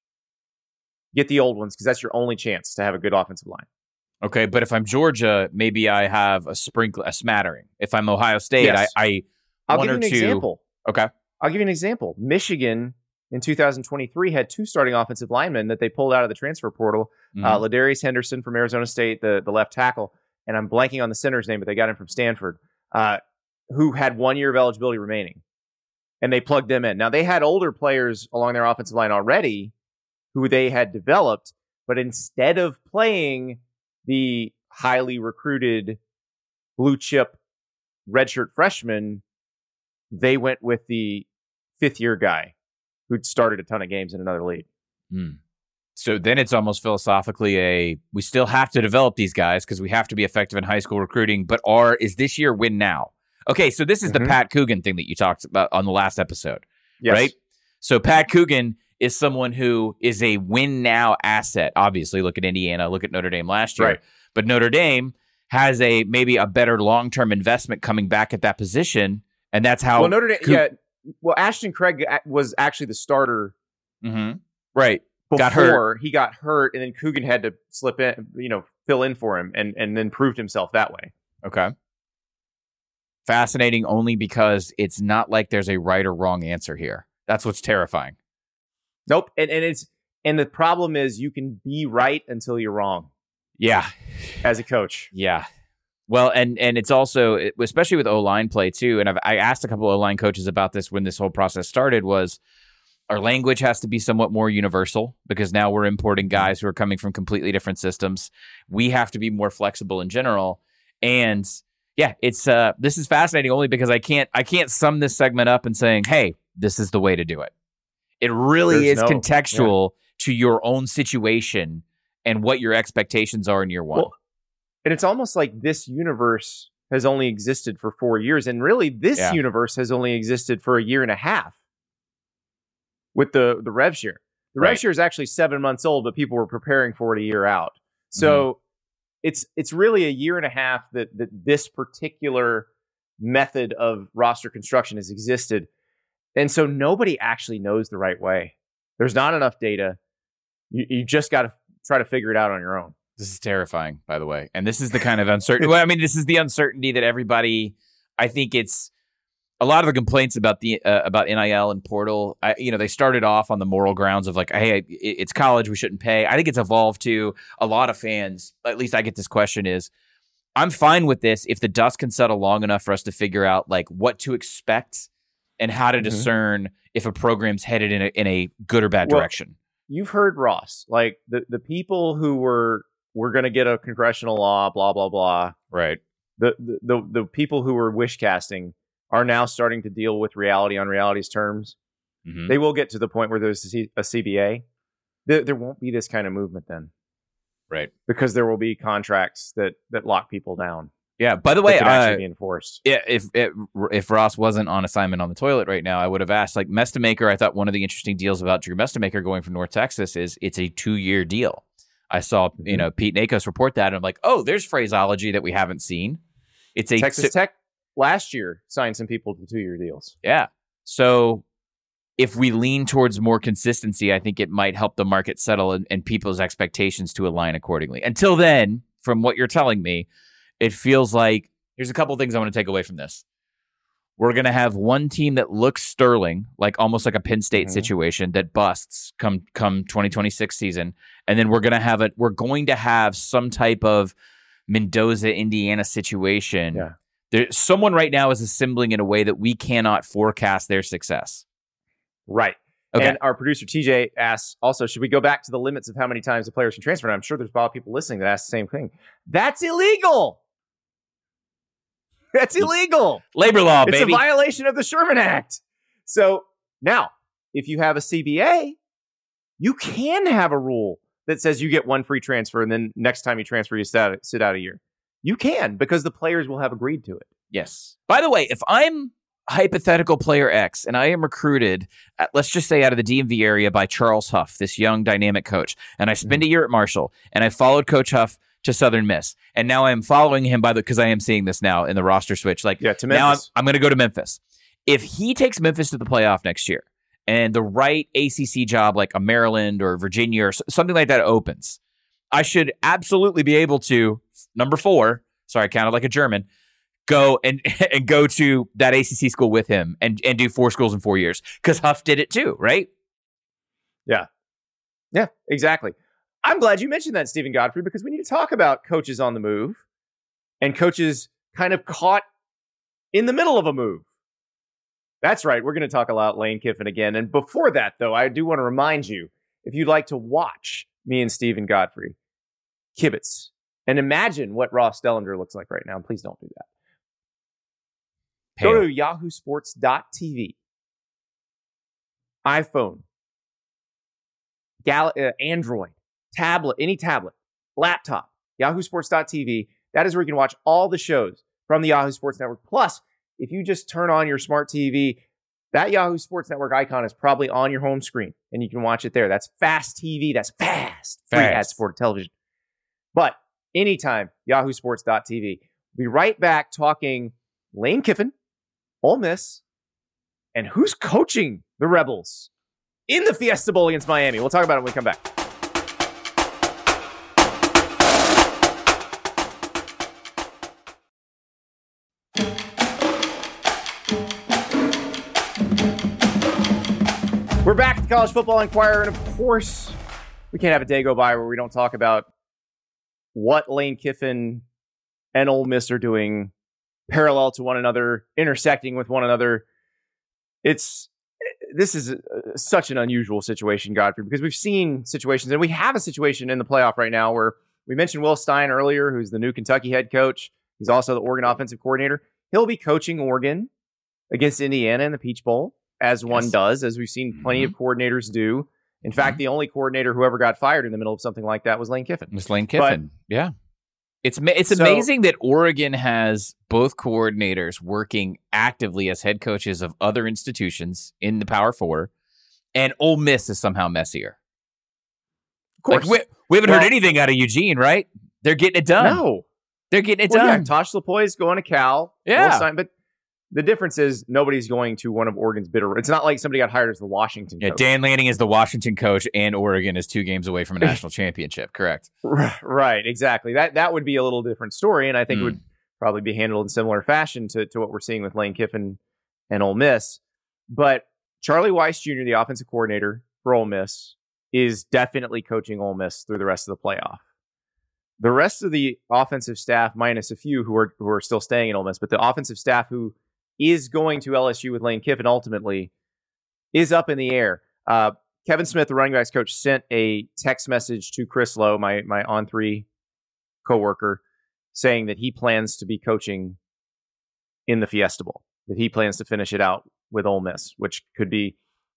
get the old ones because that's your only chance to have a good offensive line. Okay, but if I'm Georgia, maybe I have a sprinkle, a smattering. If I'm Ohio State, Yes. I, I I'll one give you or an two. example. Okay, I'll give you an example. Michigan in two thousand twenty-three had two starting offensive linemen that they pulled out of the transfer portal. Mhm. Uh, Ladarius Henderson from Arizona State, the, the left tackle, and I'm blanking on the center's name, but they got him from Stanford, uh, who had one year of eligibility remaining. And they plugged them in. Now, they had older players along their offensive line already who they had developed, but instead of playing the highly recruited blue chip redshirt freshman, they went with the fifth year guy who'd started a ton of games in another league. Hmm. So then it's almost philosophically a we still have to develop these guys because we have to be effective in high school recruiting. But are is this year win now? Okay, so this is the Mhm. Pat Coogan thing that you talked about on the last episode. Yes. Right? So Pat Coogan is someone who is a win now asset. Obviously, look at Indiana, look at Notre Dame last year. Right. But Notre Dame has a maybe a better long term investment coming back at that position, and that's how. Well, Notre Dame, Coog- yeah. Well, Ashton Craig a- was actually the starter Mhm. Right. before Got hurt. he got hurt, and then Coogan had to slip in, you know, fill in for him, and and then proved himself that way. Okay. Fascinating only because it's not like there's a right or wrong answer here. That's what's terrifying. Nope, and and it's and the problem is you can be right until you're wrong Yeah. as a coach. Yeah. Well, and and it's also, it- especially with O-line play too, and I've, I asked a couple of O-line coaches about this when this whole process started, was our language has to be somewhat more universal because now we're importing guys who are coming from completely different systems. We have to be more flexible in general. And yeah, it's uh this is fascinating only because I can't I can't sum this segment up and saying, hey, this is the way to do it. It really There's is no- contextual to your own situation and what your expectations are in year one. Well, and it's almost like this universe has only existed for four years, and really, this Yeah. universe has only existed for a year and a half. With the the rev share, the Right. rev share is actually seven months old, but people were preparing for it a year out. So Mm-hmm. it's it's really a year and a half that that this particular method of roster construction has existed, and so nobody actually knows the right way. There's not enough data. You, you just got to try to figure it out on your own. This is terrifying, by the way. And this is the kind of uncertainty. Well, I mean, this is the uncertainty that everybody, I think it's a lot of the complaints about the uh, about N I L and portal. I, you know, they started off on the moral grounds of like, hey, it- it's college, we shouldn't pay. I think it's evolved to a lot of fans. At least I get this question is, I'm fine with this if the dust can settle long enough for us to figure out like what to expect and how to Mhm. discern if a program's headed in a, in a good or bad Well, direction. You've heard Ross, like the, the people who were we're going to get a congressional law, blah blah blah. Right. The, the the the people who were wish casting are now starting to deal with reality on reality's terms. Mm-hmm. They will get to the point where there's a, C- a C B A. There, there won't be this kind of movement then. Right. Because there will be contracts that, that lock people down. Yeah. By the way, that could actually uh, be enforced. Yeah, if, if if Ross wasn't on assignment on the toilet right now, I would have asked. Like Mestamaker, I thought one of the interesting deals about Drew Mestamaker going from North Texas is it's a two-year deal. I saw mm-hmm. you know Pete Nakos report that, and I'm like, oh, there's phraseology that we haven't seen. It's a Texas t- Tech last year signed some people to two-year deals. Yeah, so if we lean towards more consistency, I think it might help the market settle and, and people's expectations to align accordingly. Until then, from what you're telling me, it feels like here's a couple of things I want to take away from this. We're going to have one team that looks sterling, like almost like a Penn State mm-hmm. situation that busts come come twenty twenty-six season, and then we're going to have it. We're going to have some type of Mendoza, Indiana situation. Yeah. There, someone right now is assembling in a way that we cannot forecast their success. Right. Okay. And our producer T J asks also, should we go back to the limits of how many times the players can transfer? And I'm sure there's probably people listening that ask the same thing. That's illegal. That's illegal. Labor law, it's baby. It's a violation of the Sherman Act. So now, if you have a C B A, you can have a rule that says you get one free transfer, and then next time you transfer, you sit out, sit out a year. You can, because the players will have agreed to it. Yes. By the way, if I'm hypothetical player X and I am recruited, at, let's just say out of the D M V area by Charles Huff, this young dynamic coach, and I spend mm-hmm. a year at Marshall, and I followed Coach Huff to Southern Miss, and now I'm following him by the because I am seeing this now in the roster switch. Like, yeah, to Memphis. Now I'm, I'm I'm going to go to Memphis. If he takes Memphis to the playoff next year, and the right A C C job like a Maryland or Virginia or something like that opens, I should absolutely be able to number four. Sorry, I counted like a German. Go and and go to that A C C school with him and and do four schools in four years because Huff did it too, right? Yeah, yeah, exactly. I'm glad you mentioned that, Stephen Godfrey, because we need to talk about coaches on the move and coaches kind of caught in the middle of a move. That's right. We're going to talk about Lane Kiffin again. And before that, though, I do want to remind you, if you'd like to watch me and Stephen Godfrey kibitz and imagine what Ross Dellinger looks like right now, please don't do that. Pale. Go to yahoo sports dot t v. iPhone, Gal- uh, Android, tablet, any tablet, laptop, yahoo sports dot t v. That is where you can watch all the shows from the Yahoo Sports Network. Plus, if you just turn on your smart T V, that Yahoo Sports Network icon is probably on your home screen, and you can watch it there. That's Fast T V. That's fast. Free ad-supported television. But anytime, yahoo sports dot t v. We'll be right back talking Lane Kiffin, Ole Miss, and who's coaching the Rebels in the Fiesta Bowl against Miami. We'll talk about it when we come back. We're back at the College Football Inquirer, and of course, we can't have a day go by where we don't talk about what Lane Kiffin and Ole Miss are doing parallel to one another, intersecting with one another. It's this is a, such an unusual situation, Godfrey, because we've seen situations, and we have a situation in the playoff right now where we mentioned Will Stein earlier, who's the new Kentucky head coach. He's also the Oregon offensive coordinator. He'll be coaching Oregon against Indiana in the Peach Bowl, as yes. one does, as we've seen plenty mm-hmm. of coordinators do. In fact, mm-hmm. the only coordinator who ever got fired in the middle of something like that was Lane Kiffin. It was Lane Kiffin, but, yeah. It's it's so, amazing that Oregon has both coordinators working actively as head coaches of other institutions in the Power Four, and Ole Miss is somehow messier. Of course. Like, we, we haven't well, heard anything out of Eugene, right? They're getting it done. No. They're getting it well, done. Yeah, Tosh Lapoy is going to Cal. Yeah. Stein, but the difference is nobody's going to one of Oregon's bitter. It's not like somebody got hired as the Washington yeah, coach. Dan Lanning is the Washington coach, and Oregon is two games away from a national championship. Correct. Right, exactly. That that would be a little different story, and I think mm. it would probably be handled in similar fashion to, to what we're seeing with Lane Kiffin and Ole Miss. But Charlie Weiss Junior, the offensive coordinator for Ole Miss, is definitely coaching Ole Miss through the rest of the playoff. The rest of the offensive staff, minus a few who are who are still staying in Ole Miss, but the offensive staff who is going to L S U with Lane Kiffin ultimately is up in the air. Uh, Kevin Smith, the running backs coach, sent a text message to Chris Lowe, my my On three coworker, saying that he plans to be coaching in the Fiesta Bowl, that he plans to finish it out with Ole Miss, which could be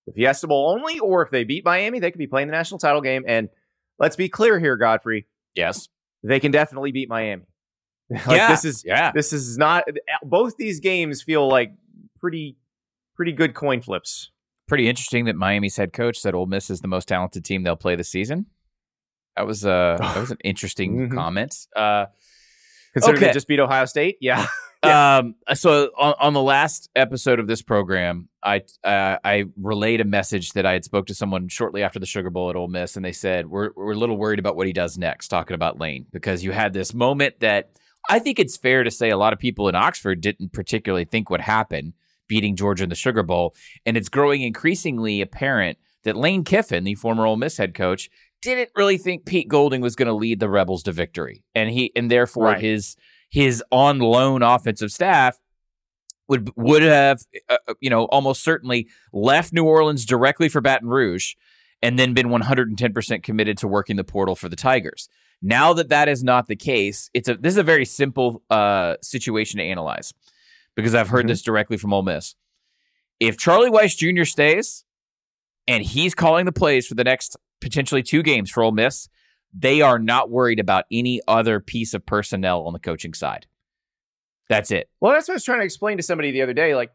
the Fiesta Bowl only, or if they beat Miami, they could be playing the national title game. And let's be clear here, Godfrey. Yes. They can definitely beat Miami. like yeah. This is yeah. This is not. Both these games feel like pretty, pretty good coin flips. Pretty interesting that Miami's head coach said Ole Miss is the most talented team they'll play this season. That was uh that was an interesting mm-hmm. comment. Uh, Considering okay. they just beat Ohio State, yeah. yeah. Um. So on, on the last episode of this program, I uh, I relayed a message that I had spoke to someone shortly after the Sugar Bowl at Ole Miss, and they said we're we're a little worried about what he does next, talking about Lane, because you had this moment that I think it's fair to say a lot of people in Oxford didn't particularly think would happen, beating Georgia in the Sugar Bowl, and it's growing increasingly apparent that Lane Kiffin, the former Ole Miss head coach, didn't really think Pete Golding was going to lead the Rebels to victory, and he and therefore right. his his on loan offensive staff would would have uh, you know almost certainly left New Orleans directly for Baton Rouge, and then been one hundred ten percent committed to working the portal for the Tigers. Now that that is not the case, it's a this is a very simple uh, situation to analyze, because I've heard mm-hmm. this directly from Ole Miss. If Charlie Weis Junior stays and he's calling the plays for the next potentially two games for Ole Miss, they are not worried about any other piece of personnel on the coaching side. That's it. Well, that's what I was trying to explain to somebody the other day. Like,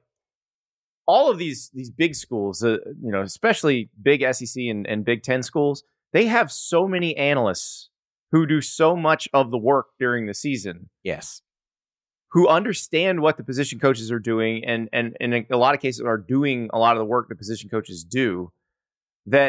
all of these these big schools, uh, you know, especially big S E C and, and Big Ten schools, they have so many analysts who do so much of the work during the season. Yes. Who understand what the position coaches are doing, and, and, and in a lot of cases are doing a lot of the work the position coaches do, that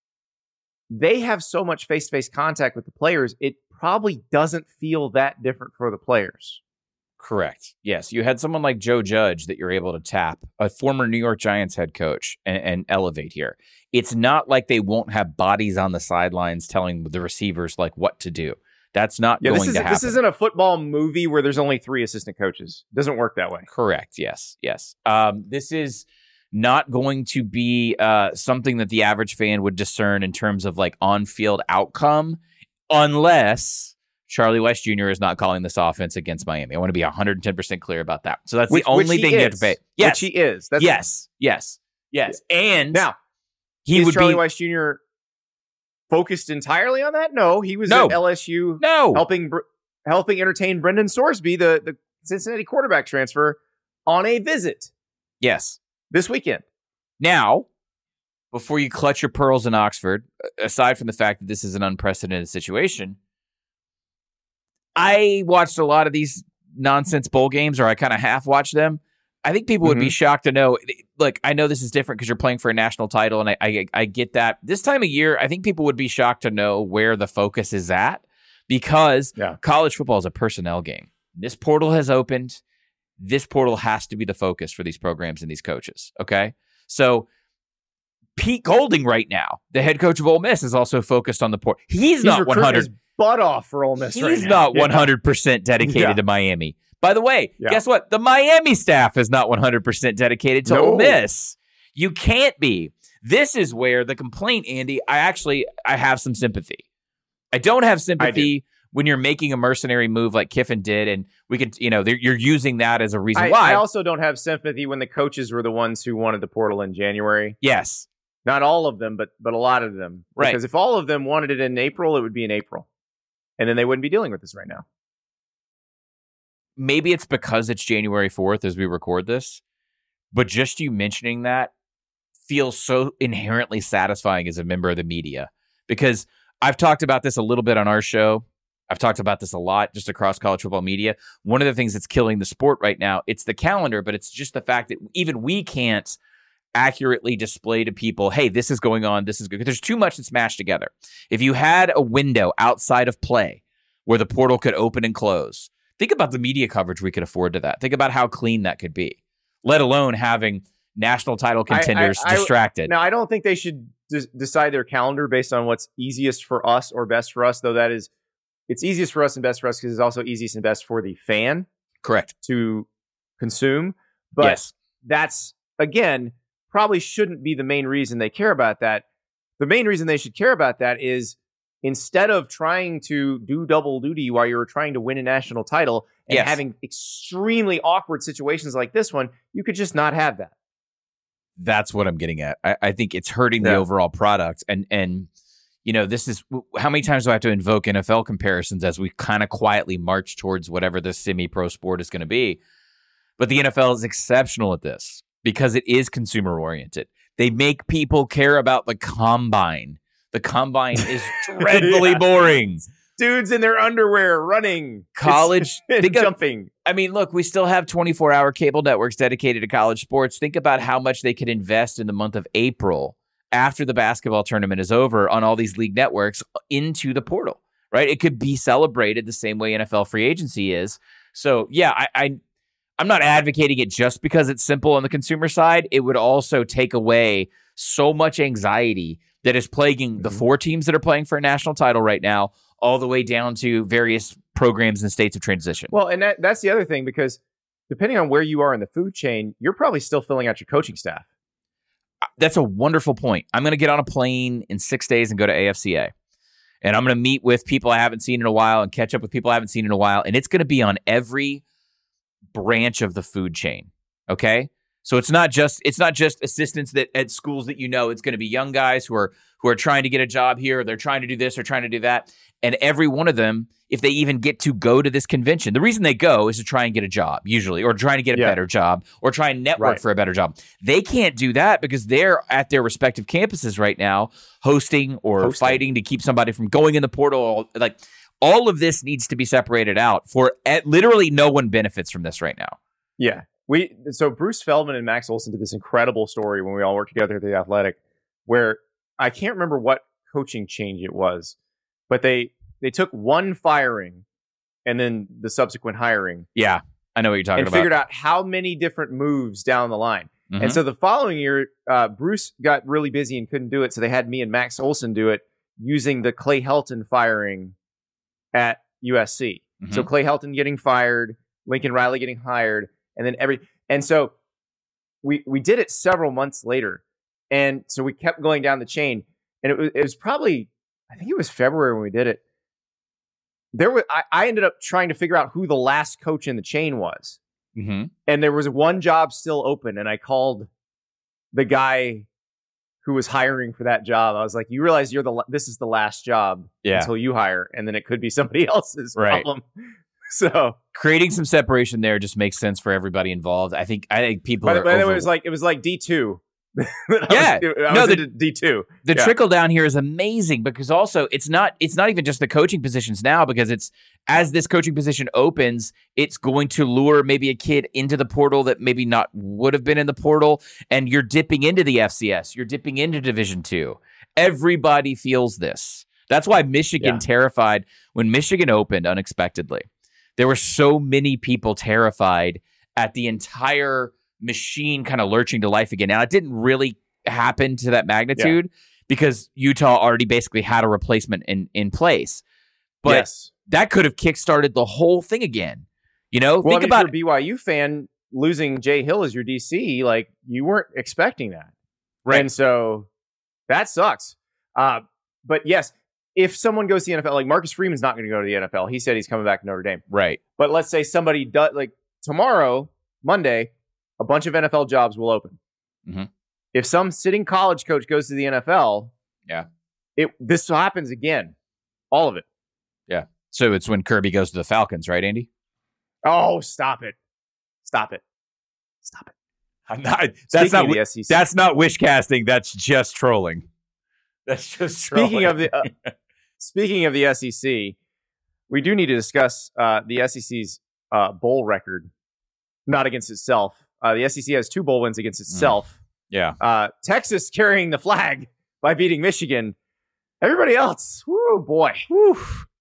they have so much face-to-face contact with the players, it probably doesn't feel that different for the players. Correct. Yes. You had someone like Joe Judge that you're able to tap, a former New York Giants head coach, and, and elevate here. It's not like they won't have bodies on the sidelines telling the receivers like what to do. That's not yeah, going this is, to happen. This isn't a football movie where there's only three assistant coaches. It doesn't work that way. Correct. Yes. Yes. Um, this is not going to be uh, something that the average fan would discern in terms of like on-field outcome, unless Charlie Weis Junior is not calling this offense against Miami. I want to be one hundred ten percent clear about that. So that's which, the only thing is. you have to pay. Yes, which he is. That's yes, yes, yes. And now he is would Charlie be Weis Junior focused entirely on that? No, he was no. at L S U no. helping helping entertain Brendan Sorsby, the, the Cincinnati quarterback transfer, on a visit. Yes. This weekend. Now, before you clutch your pearls in Oxford, aside from the fact that this is an unprecedented situation, I watched a lot of these nonsense bowl games, or I kind of half watched them. I think people would mm-hmm. be shocked to know, look, I know this is different because you're playing for a national title, and I, I I get that. This time of year, I think people would be shocked to know where the focus is at, because yeah. college football is a personnel game. This portal has opened. This portal has to be the focus for these programs and these coaches, okay? So Pete Golding right now, the head coach of Ole Miss, is also focused on the portal. He's, He's not one hundred percent. Butt off for Ole Miss. He's right not now. one hundred percent yeah. dedicated yeah. to Miami. By the way, yeah. guess what? The Miami staff is not one hundred percent dedicated to no. Ole Miss. You can't be. This is where the complaint, Andy, I actually I have some sympathy. I don't have sympathy do. when you're making a mercenary move like Kiffin did, and we could, you know, you're using that as a reason I, why. I also don't have sympathy when the coaches were the ones who wanted the portal in January. Yes. Not all of them, but but a lot of them. Right. Because if all of them wanted it in April, it would be in April. And then they wouldn't be dealing with this right now. Maybe it's because it's January fourth as we record this, but just you mentioning that feels so inherently satisfying as a member of the media, because I've talked about this a little bit on our show. I've talked about this a lot just across college football media. One of the things that's killing the sport right now, it's the calendar, but it's just the fact that even we can't accurately display to people, hey, this is going on, this is good. There's too much that's mashed together. If you had a window outside of play where the portal could open and close, think about the media coverage we could afford to that. Think about how clean that could be, let alone having national title contenders I, I, distracted. I, now, I don't think they should d- decide their calendar based on what's easiest for us or best for us, though that is, it's easiest for us and best for us because it's also easiest and best for the fan. Correct. To consume. But yes. that's, again, probably shouldn't be the main reason they care about that. The main reason they should care about that is, instead of trying to do double duty while you're trying to win a national title and yes. having extremely awkward situations like this one, you could just not have that. That's what I'm getting at. I, I think it's hurting Yeah. the overall product. And, and you know, this is how many times do I have to invoke N F L comparisons as we kind of quietly march towards whatever this semi-pro sport is going to be. But the N F L is exceptional at this because it is consumer-oriented. They make people care about the combine. The combine is dreadfully Yeah. boring. Dudes in their underwear running. College, It's- think of- jumping. I mean, look, we still have twenty-four hour cable networks dedicated to college sports. Think about how much they could invest in the month of April after the basketball tournament is over on all these league networks into the portal, right? It could be celebrated the same way N F L free agency is. So, yeah, I, I, I'm not advocating it just because it's simple on the consumer side. It would also take away so much anxiety that is plaguing mm-hmm. the four teams that are playing for a national title right now, all the way down to various programs and states of transition. Well, and that, that's the other thing, because depending on where you are in the food chain, you're probably still filling out your coaching staff. That's a wonderful point. I'm going to get on a plane in six days and go to A F C A. And I'm going to meet with people I haven't seen in a while and catch up with people I haven't seen in a while. And it's going to be on every branch of the food chain. Okay? So it's not just it's not just assistants that at schools that you know. It's going to be young guys who are who are trying to get a job here. They're trying to do this or trying to do that. And every one of them, if they even get to go to this convention, the reason they go is to try and get a job, usually, or trying to get a yeah. better job, or try and network right. for a better job. They can't do that because they're at their respective campuses right now, hosting or Hosting. fighting to keep somebody from going in the portal. Like all of this needs to be separated out. For at, literally no one benefits from this right now. Yeah. We so Bruce Feldman and Max Olson did this incredible story when we all worked together at the Athletic, where I can't remember what coaching change it was, but they they took one firing and then the subsequent hiring. Yeah, I know what you're talking and about. And figured out how many different moves down the line. Mm-hmm. And so the following year, uh, Bruce got really busy and couldn't do it, so they had me and Max Olson do it using the Clay Helton firing at U S C. Mm-hmm. So Clay Helton getting fired, Lincoln Riley getting hired. And then every and so we we did it several months later, and so we kept going down the chain, and it was it was probably I think it was February when we did it. There was I, I ended up trying to figure out who the last coach in the chain was, mm-hmm. and there was one job still open, and I called the guy who was hiring for that job. I was like, "You realize you're the this is the last job yeah. until you hire, and then it could be somebody else's right. problem." So creating some separation there just makes sense for everybody involved. I think I think people but, are. But over- it was like it was like D two. yeah, was, I no, was the, into D two. The yeah. trickle down here is amazing because also it's not it's not even just the coaching positions now, because it's as this coaching position opens, it's going to lure maybe a kid into the portal that maybe not would have been in the portal, and you're dipping into the F C S, you're dipping into Division Two. Everybody feels this. That's why Michigan yeah. terrified when Michigan opened unexpectedly. There were so many people terrified at the entire machine kind of lurching to life again. Now, it didn't really happen to that magnitude yeah. because Utah already basically had a replacement in, in place. But yes. that could have kickstarted the whole thing again. You know, well, think I mean, about if you're a B Y U fan, losing Jay Hill as your D C, like you weren't expecting that. Right. And so that sucks. Uh, but yes, if someone goes to the N F L, like Marcus Freeman's not going to go to the N F L. He said he's coming back to Notre Dame. Right. But let's say somebody does, like tomorrow, Monday, a bunch of N F L jobs will open. Mm-hmm. If some sitting college coach goes to the N F L, yeah, it this happens again. All of it. Yeah. So it's when Kirby goes to the Falcons, right, Andy? Oh, stop it. Stop it. Stop it. I'm not, that's not the S E C. That's not wish casting. That's just trolling. That's just speaking trolling. of the uh, speaking of the S E C, we do need to discuss uh, the S E C's uh, bowl record, not against itself. Uh, the S E C has two bowl wins against itself. Mm. Yeah, uh, Texas carrying the flag by beating Michigan. Everybody else, whoo boy, whew.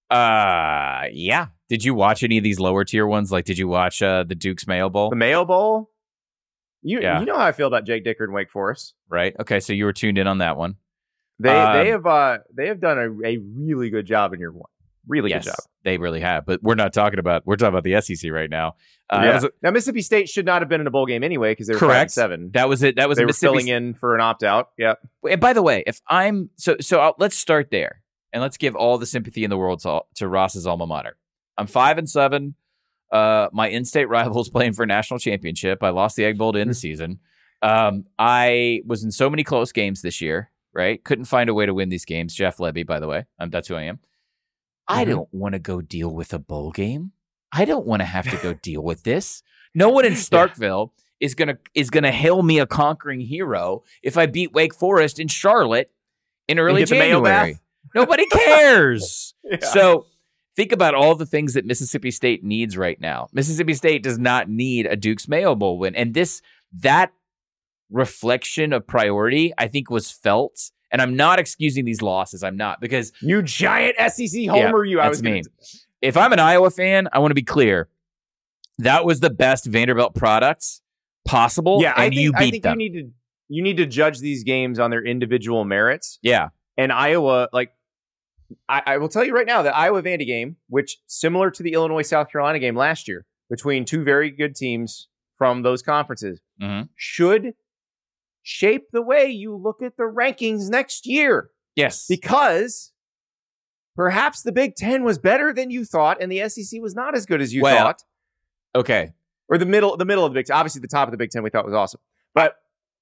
Uh, yeah. Did you watch any of these lower tier ones? Like, did you watch uh, the Duke's Mayo Bowl? The Mayo Bowl. You yeah. you know how I feel about Jake Dicker and Wake Forest, right? Okay, so you were tuned in on that one. They um, they have uh they have done a, a really good job in year one. Really yes, good job. They really have. But we're not talking about we're talking about the S E C right now. Uh, yeah. was a, now Mississippi State should not have been in a bowl game anyway because they were correct. five and seven. That was it. That was they were Mississippi filling in for an opt out. Yeah. And by the way, if I'm so so, I'll, let's start there and let's give all the sympathy in the world to, to Ross's alma mater. I'm five and seven. Uh, my in-state rival is playing for a national championship. I lost the Egg Bowl to end the season. Um, I was in so many close games this year, right? Couldn't find a way to win these games. Jeff Levy, by the way. Um, that's who I am. Mm-hmm. I don't want to go deal with a bowl game. I don't want to have to go deal with this. No one in Starkville yeah. is gonna is gonna hail me a conquering hero if I beat Wake Forest in Charlotte in early January. Nobody cares. yeah. So think about all the things that Mississippi State needs right now. Mississippi State does not need a Duke's Mayo Bowl win, and this that reflection of priority, I think, was felt. And I'm not excusing these losses. I'm not, because you giant S E C homer. Yeah, you, I was me. If I'm an Iowa fan, I want to be clear. That was the best Vanderbilt product possible. Yeah, and I think, you beat I think them. You need to you need to judge these games on their individual merits. Yeah, and Iowa, like I, I will tell you right now, the Iowa Vandy game, which similar to the Illinois South Carolina game last year, between two very good teams from those conferences, mm-hmm. should shape the way you look at the rankings next year. Yes, because perhaps the Big Ten was better than you thought, and the S E C was not as good as you well, thought. Okay, or the middle, the middle of the Big Ten. Obviously, the top of the Big Ten we thought was awesome, but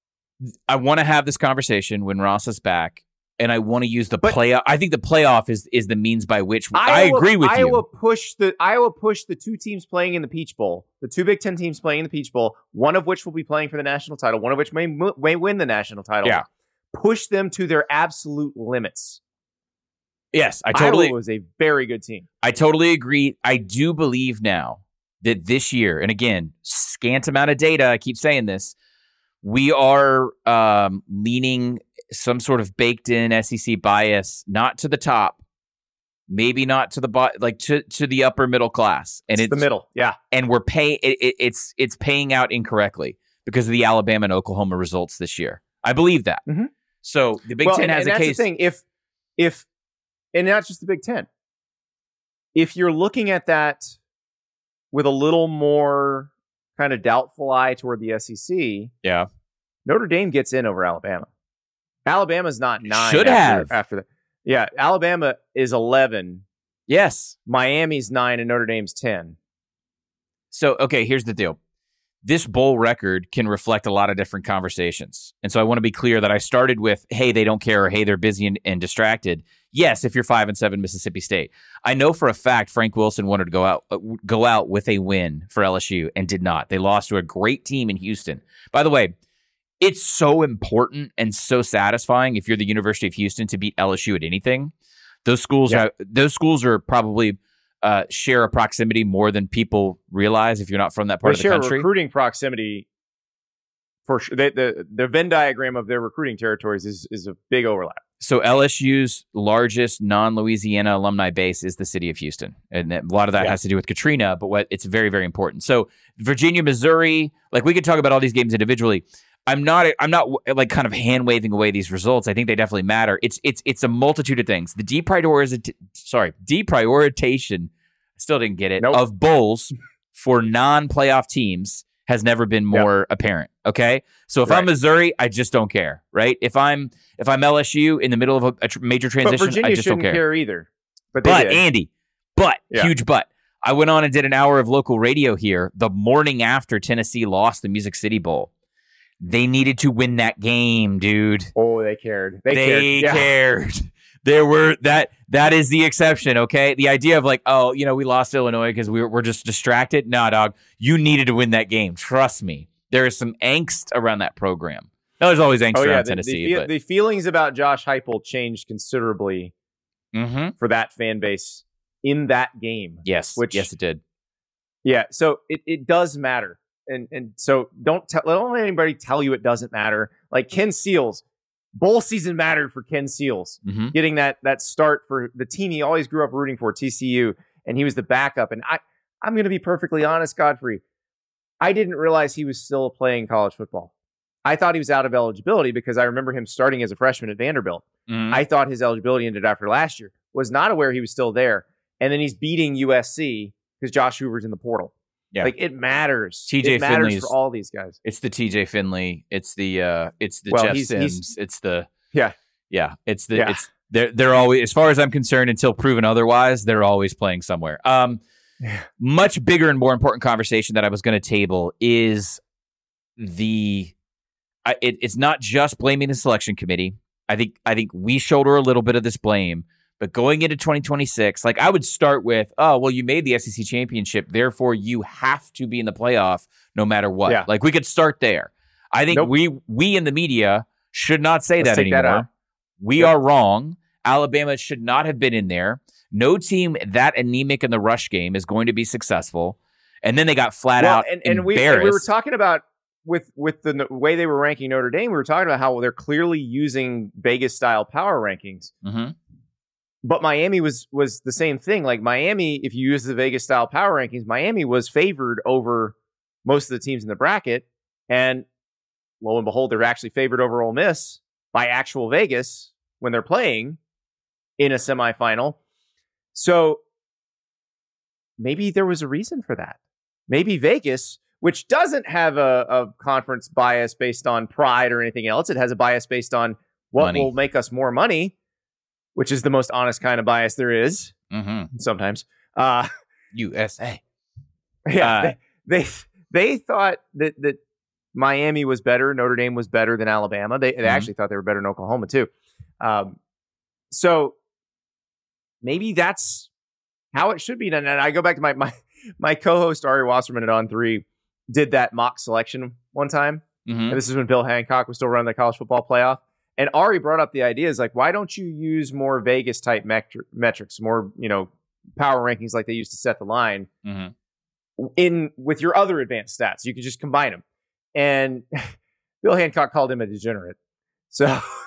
I want to have this conversation when Ross is back, and I want to use the but, playoff. I think the playoff is is the means by which Iowa, I agree with Iowa you. Iowa pushed the Iowa pushed the two teams playing in the Peach Bowl, the two Big Ten teams playing in the Peach Bowl, one of which will be playing for the national title, one of which may may win the national title. Yeah, push them to their absolute limits. Yes, I totally Iowa was a very good team. I totally agree. I do believe now that this year, and again, scant amount of data, I keep saying this, we are um, leaning some sort of baked-in S E C bias, not to the top, maybe not to the bo- like to, to the upper middle class, and it's, it's the middle, yeah. And we're paying it, it, it's it's paying out incorrectly because of the Alabama and Oklahoma results this year. I believe that. Mm-hmm. So the Big well, Ten and, has and a that's case. The thing, if if and not just the Big Ten, if you're looking at that with a little more kind of doubtful eye toward the S E C, yeah, Notre Dame gets in over Alabama. Alabama's not nine. Should after, have after that. Yeah, Alabama is eleven. Yes, Miami's nine and Notre Dame's ten. So okay, here's the deal. This bowl record can reflect a lot of different conversations. And so I want to be clear that I started with, hey, they don't care, or hey, they're busy and, and distracted. Yes, if you're five and seven Mississippi State. I know for a fact Frank Wilson wanted to go out uh, go out with a win for L S U and did not. They lost to a great team in Houston. By the way, it's so important and so satisfying if you're the University of Houston to beat L S U at anything. Those schools yeah. are those schools are probably Uh, share a proximity more than people realize if you're not from that part they of the country. Share recruiting proximity for sure. They, the the Venn diagram of their recruiting territories is is a big overlap. So L S U's largest non-Louisiana alumni base is the city of Houston, and a lot of that yeah. has to do with Katrina. But what it's very very important. So Virginia, Missouri, like we could talk about all these games individually. I'm not. I'm not like kind of hand waving away these results. I think they definitely matter. It's it's it's a multitude of things. The deprioritization, sorry, deprioritization. I still didn't get it. Nope. Of bowls for non-playoff teams has never been more yep. apparent. Okay, so if right. I'm Missouri, I just don't care. Right? If I'm if I'm L S U in the middle of a, a tr- major transition, but Virginia I just don't shouldn't care. care either. But, they but did. Andy, but yeah. huge but. I went on and did an hour of local radio here the morning after Tennessee lost the Music City Bowl. They needed to win that game, dude. Oh, they cared. They, they cared. Yeah. cared. There were that. That is the exception. Okay, the idea of like, oh, you know, we lost Illinois because we were we're just distracted. Nah, dog, you needed to win that game. Trust me. There is some angst around that program. Now, there's always angst oh, yeah, around the, Tennessee. The, but. the feelings about Josh Heupel changed considerably mm-hmm. for that fan base in that game. Yes, which, yes, it did. Yeah, so it, it does matter. And and so don't tell don't let anybody tell you it doesn't matter. Like Ken Seals, bowl season mattered for Ken Seals. Mm-hmm. Getting that that start for the team he always grew up rooting for, T C U, and he was the backup. And I I'm going to be perfectly honest, Godfrey, I didn't realize he was still playing college football. I thought he was out of eligibility because I remember him starting as a freshman at Vanderbilt. Mm-hmm. I thought his eligibility ended after last year. Was not aware he was still there. And then he's beating U S C because Josh Hoover's in the portal. Yeah. Like it matters. T J it matters Finley's, for all these guys. It's the T J Finley. It's the uh, it's the well, Jeff he's, Sims. He's, it's the yeah, yeah. It's the yeah. it's they're they're always, as far as I'm concerned, until proven otherwise, they're always playing somewhere. Um, yeah. Much bigger and more important conversation that I was going to table is the I, it, it's not just blaming the selection committee. I think I think we shoulder a little bit of this blame. But going into twenty twenty-six, like I would start with, oh, well, you made the S E C championship, therefore you have to be in the playoff no matter what. Yeah. Like we could start there. I think nope. we we in the media should not say Let's that anymore. That we yep. are wrong. Alabama should not have been in there. No team that anemic in the rush game is going to be successful. And then they got flat well, out and, and we, and we were talking about with with the way they were ranking Notre Dame. We were talking about how they're clearly using Vegas style power rankings. Mm-hmm. But Miami was was the same thing. Like Miami, if you use the Vegas style power rankings, Miami was favored over most of the teams in the bracket. And lo and behold, they're actually favored over Ole Miss by actual Vegas when they're playing in a semifinal. So maybe there was a reason for that. Maybe Vegas, which doesn't have a, a conference bias based on pride or anything else, it has a bias based on what money. will make us more money, which is the most honest kind of bias there is. Mm-hmm. Sometimes. Uh, U S A. Yeah. Uh, they, they they thought that, that Miami was better, Notre Dame was better than Alabama. They, they mm-hmm. actually thought they were better than Oklahoma, too. Um, so maybe that's how it should be done. And I go back to my my, my co-host, Ari Wasserman at On three, did that mock selection one time. Mm-hmm. And this is when Bill Hancock was still running the college football playoff. And Ari brought up the idea is like, why don't you use more Vegas type metri- metrics, more, you know, power rankings like they used to set the line mm-hmm. in with your other advanced stats? You could just combine them. And Bill Hancock called him a degenerate. So,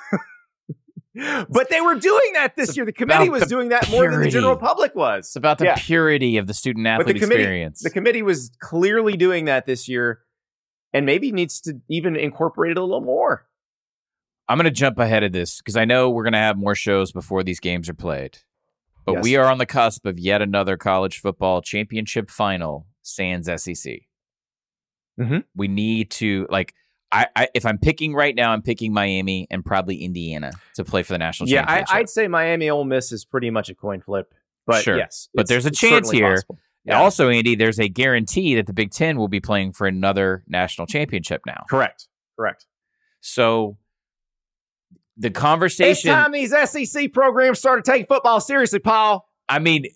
but they were doing that this it's year. The committee was doing that more than the general public was. It's about the yeah. purity of the student athlete experience. The committee was clearly doing that this year, and maybe needs to even incorporate it a little more. I'm going to jump ahead of this because I know we're going to have more shows before these games are played. But yes. we are on the cusp of yet another college football championship final, sans S E C. Mm-hmm. We need to, like, I, I if I'm picking right now, I'm picking Miami and probably Indiana to play for the national yeah, championship. Yeah, I'd say Miami Ole Miss is pretty much a coin flip. But sure. yes, but there's a chance here. Yeah. Also, Andy, there's a guarantee that the Big Ten will be playing for another national championship now. Correct. Correct. So the conversation. It's time these S E C programs started taking football seriously, Paul. I mean,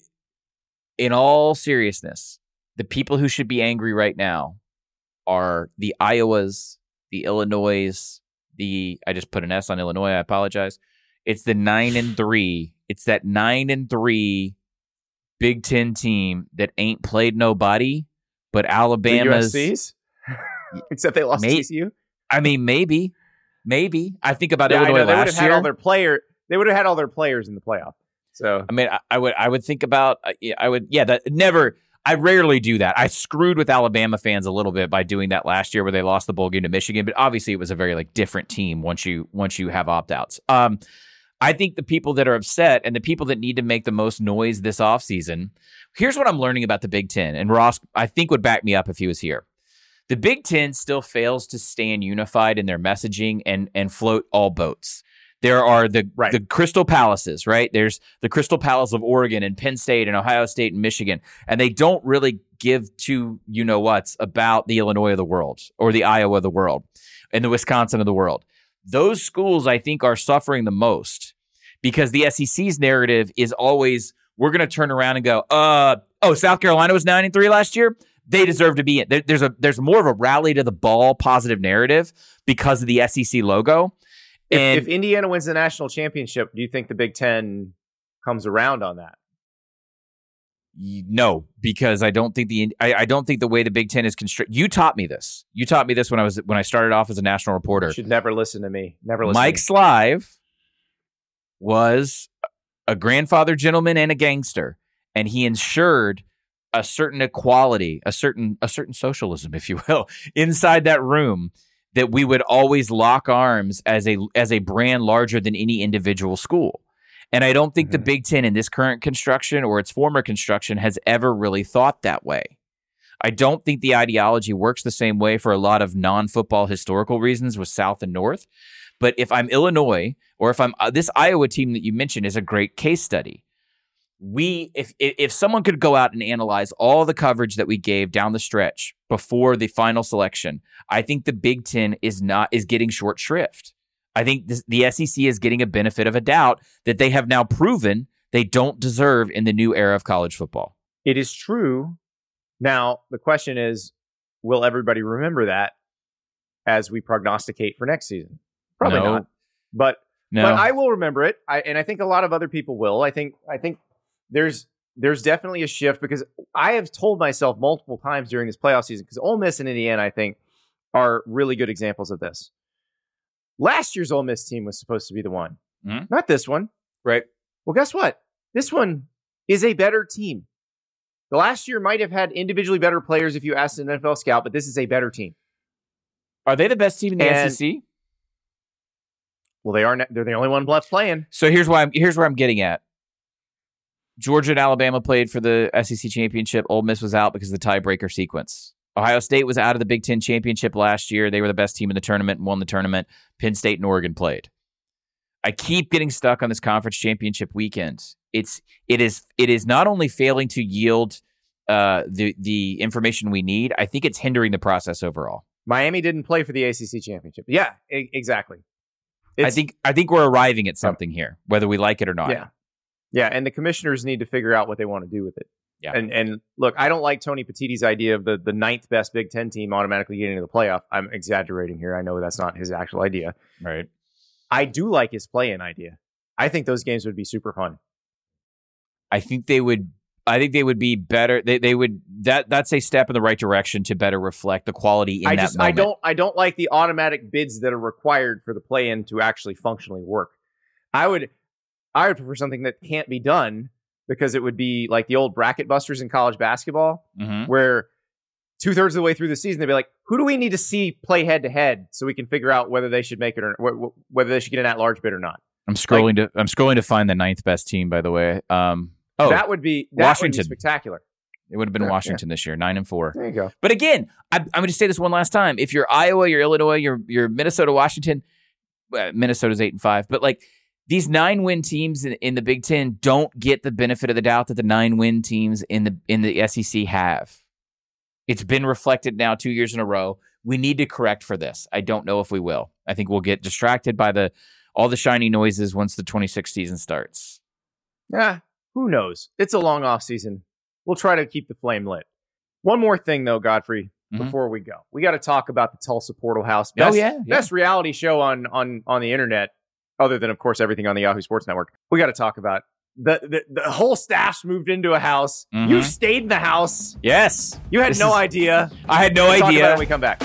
in all seriousness, the people who should be angry right now are the Iowas, the Illinois, the I just put an S on Illinois. I apologize. It's the nine and three. It's that nine and three Big Ten team that ain't played nobody, but Alabama's. The U S Cs? Except they lost may, to T C U. I mean, maybe, maybe. I think about yeah, Illinois I know. They would last have year. Had all their player. They would have had all their players in the playoff. So I mean, I, I would. I would think about. I would. Yeah. That never. I rarely do that. I screwed with Alabama fans a little bit by doing that last year where they lost the bowl game to Michigan, but obviously it was a very like different team once you once you have opt-outs. Um, I think the people that are upset and the people that need to make the most noise this offseason, here's what I'm learning about the Big Ten, and Ross, I think, would back me up if he was here. The Big Ten still fails to stand unified in their messaging and and float all boats. There are the right. the Crystal Palaces, right? There's the Crystal Palace of Oregon and Penn State and Ohio State and Michigan, and they don't really give two you-know-whats about the Illinois of the world or the Iowa of the world and the Wisconsin of the world. Those schools, I think, are suffering the most because the S E C's narrative is always, we're going to turn around and go, uh, oh, South Carolina was nine and three last year? They deserve to be in. There, there's a there's more of a rally to the ball positive narrative because of the S E C logo. If, if Indiana wins the national championship, do you think the Big Ten comes around on that? No, because I don't think the I, I don't think the way the Big Ten is constructed. You taught me this. You taught me this when I was when I started off as a national reporter. You should never listen to me. Never listen. Mike to me. Slive was a grandfather gentleman and a gangster, and he ensured a certain equality, a certain a certain socialism, if you will, inside that room. That we would always lock arms as a as a brand larger than any individual school. And I don't think mm-hmm. the Big Ten in this current construction or its former construction has ever really thought that way. I don't think the ideology works the same way for a lot of non-football historical reasons with South and North. But if I'm Illinois or if I'm uh, this Iowa team that you mentioned is a great case study. we if if someone could go out and analyze all the coverage that we gave down the stretch before the final selection, I think the Big Ten is not is getting short shrift. I think this, the S E C is getting a benefit of a doubt that they have now proven they don't deserve in the new era of college football. It is true. Now, the question is, will everybody remember that as we prognosticate for next season? Probably No. not. But No. but I will remember it. I, and I think a lot of other people will. I think I think there's there's definitely a shift because I have told myself multiple times during this playoff season, because Ole Miss and Indiana, I think, are really good examples of this. Last year's Ole Miss team was supposed to be the one, Mm-hmm. not this one. Right. Well, guess what? This one is a better team. The last year might have had individually better players if you asked an N F L scout, but this is a better team. Are they the best team in the And- S E C? Well, they are. ne- They're the only one left playing. So here's why I'm here's where I'm getting at. Georgia and Alabama played for the S E C championship. Ole Miss was out because of the tiebreaker sequence. Ohio State was out of the Big Ten championship last year. They were the best team in the tournament and won the tournament. Penn State and Oregon played. I keep getting stuck on this conference championship weekend. It's it is it is not only failing to yield uh, the the information we need. I think it's hindering the process overall. Miami didn't play for the A C C championship. Yeah, e- exactly. I It's- think I think we're arriving at something here, whether we like it or not. Yeah. Yeah, and the commissioners need to figure out what they want to do with it. Yeah. And and look, I don't like Tony Petitti's idea of the, the ninth best Big Ten team automatically getting into the playoff. I'm exaggerating here. I know that's not his actual idea. Right. I do like his play-in idea. I think those games would be super fun. I think they would. I think they would be better. They they would that that's a step in the right direction to better reflect the quality in I that just I moment. don't I don't like the automatic bids that are required for the play-in to actually functionally work. I would I would prefer something that can't be done, because it would be like the old bracket busters in college basketball, Mhm. where two thirds of the way through the season they'd be like, who do we need to see play head to head so we can figure out whether they should make it or wh- wh- whether they should get an at-large bid or not. I'm scrolling to I'm scrolling to find the ninth best team. By the way, um, oh, that would be that Washington. would be spectacular. it would have been Yeah, Washington this year, nine and four. There you go. But again, I, I'm going to say this one last time: if you're Iowa, you're Illinois, you're you're Minnesota, Washington, uh, Minnesota's eight and five, but like these nine win teams in, in the Big Ten don't get the benefit of the doubt that the nine win teams in the in the S E C have. It's been reflected now two years in a row. We need to correct for this. I don't know if we will. I think we'll get distracted by the all the shiny noises once the twenty-six season starts. Yeah, who knows? It's a long off season. We'll try to keep the flame lit. One more thing, though, Godfrey, Mhm. before we go, we got to talk about the Tulsa Portal House. Oh, Best, yeah, yeah. best reality show on on on the internet, other than of course everything on the Yahoo Sports Network. We got to talk about the, the the whole staff's moved into a house. Mhm. You stayed in the house. Yes. You had This no is- idea. I had no We'll talk about it idea. when we come back.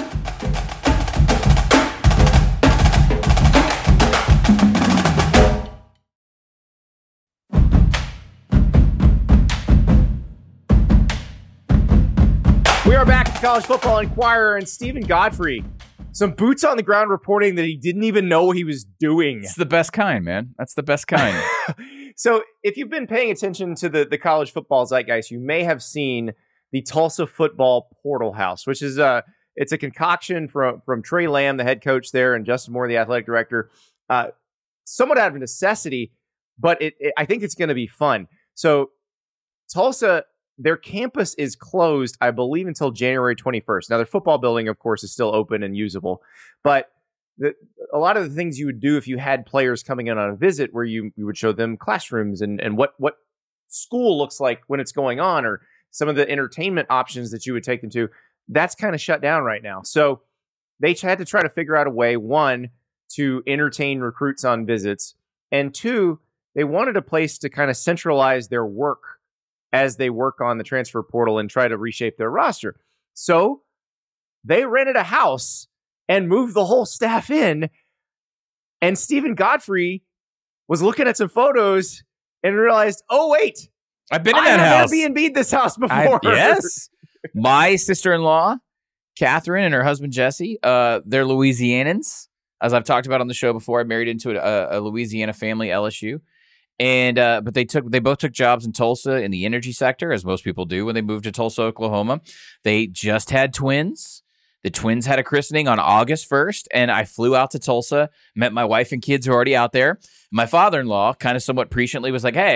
We are back to College Football Inquirer and Stephen Godfrey. Some boots on the ground reporting that he didn't even know what he was doing. It's the best kind, man. That's the best kind. So if you've been paying attention to the, the college football zeitgeist, you may have seen the Tulsa Football Portal House, which is a, it's a concoction from, from Trey Lamb, the head coach there, and Justin Moore, the athletic director. Uh, somewhat out of necessity, but it, it, I think it's going to be fun. So Tulsa, their campus is closed, I believe, until January twenty-first. Now, their football building, of course, is still open and usable, but the, a lot of the things you would do if you had players coming in on a visit, where you, you would show them classrooms and, and what, what school looks like when it's going on, or some of the entertainment options that you would take them to, that's kind of shut down right now. So they had to try to figure out a way, one, to entertain recruits on visits, and two, they wanted a place to kind of centralize their work as they work on the transfer portal and try to reshape their roster. So they rented a house and moved the whole staff in. And Stephen Godfrey was looking at some photos and realized, oh, wait, I've been in I that have house. Airbnb'd this house I- before. yes. My sister-in-law, Catherine, and her husband, Jesse, uh, they're Louisianans. As I've talked about on the show before, I married into a, a Louisiana family, L S U. And uh, but they took they both took jobs in Tulsa in the energy sector, as most people do when they moved to Tulsa, Oklahoma. They just had twins. The twins had a christening on August first, and I flew out to Tulsa, met my wife and kids who are already out there. My father-in-law, kind of somewhat presciently, was like, hey,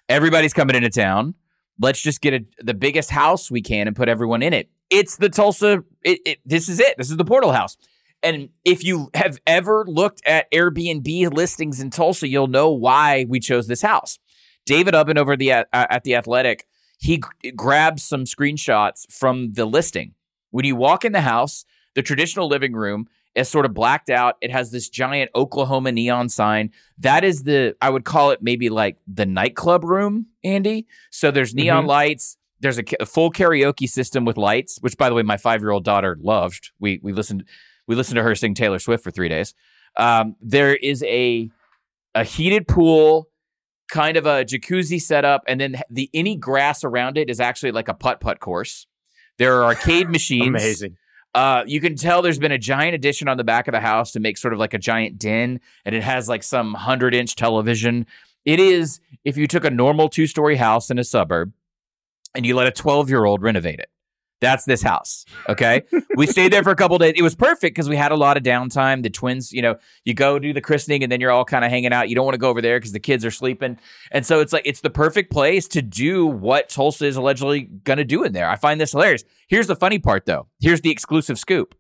Everybody's coming into town. Let's just get a, the biggest house we can and put everyone in it. It's the Tulsa. It, it, this is it. This is the Portal House. And if you have ever looked at Airbnb listings in Tulsa, you'll know why we chose this house. David Ubben over the uh, at The Athletic, he g- grabbed some screenshots from the listing. When you walk in the house, the traditional living room is sort of blacked out. It has this giant Oklahoma neon sign. That is the, I would call it maybe like the nightclub room, Andy. So there's neon mm-hmm. lights. There's a, a full karaoke system with lights, which, by the way, my five-year-old daughter loved. We we listened we listened to her sing Taylor Swift for three days. Um, there is a a heated pool, kind of a jacuzzi setup, and then the any grass around it is actually like a putt-putt course. There are arcade machines. Amazing. Uh, you can tell there's been a giant addition on the back of the house to make sort of like a giant den, and it has like some hundred-inch television. It is, if you took a normal two-story house in a suburb and you let a twelve-year-old renovate it. That's this house, okay? We stayed there for a couple of days. It was perfect because we had a lot of downtime. The twins, you know, you go do the christening and then you're all kind of hanging out. You don't want to go over there because the kids are sleeping. And so it's like, it's the perfect place to do what Tulsa is allegedly going to do in there. I find this hilarious. Here's the funny part, though. Here's the exclusive scoop.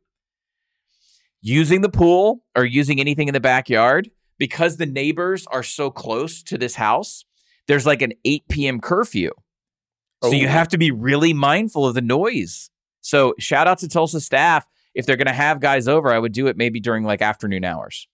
Using the pool or using anything in the backyard, because the neighbors are so close to this house, there's like an eight p.m. curfew. So you have to be really mindful of the noise. So shout out to Tulsa staff. If they're going to have guys over, I would do it maybe during like afternoon hours.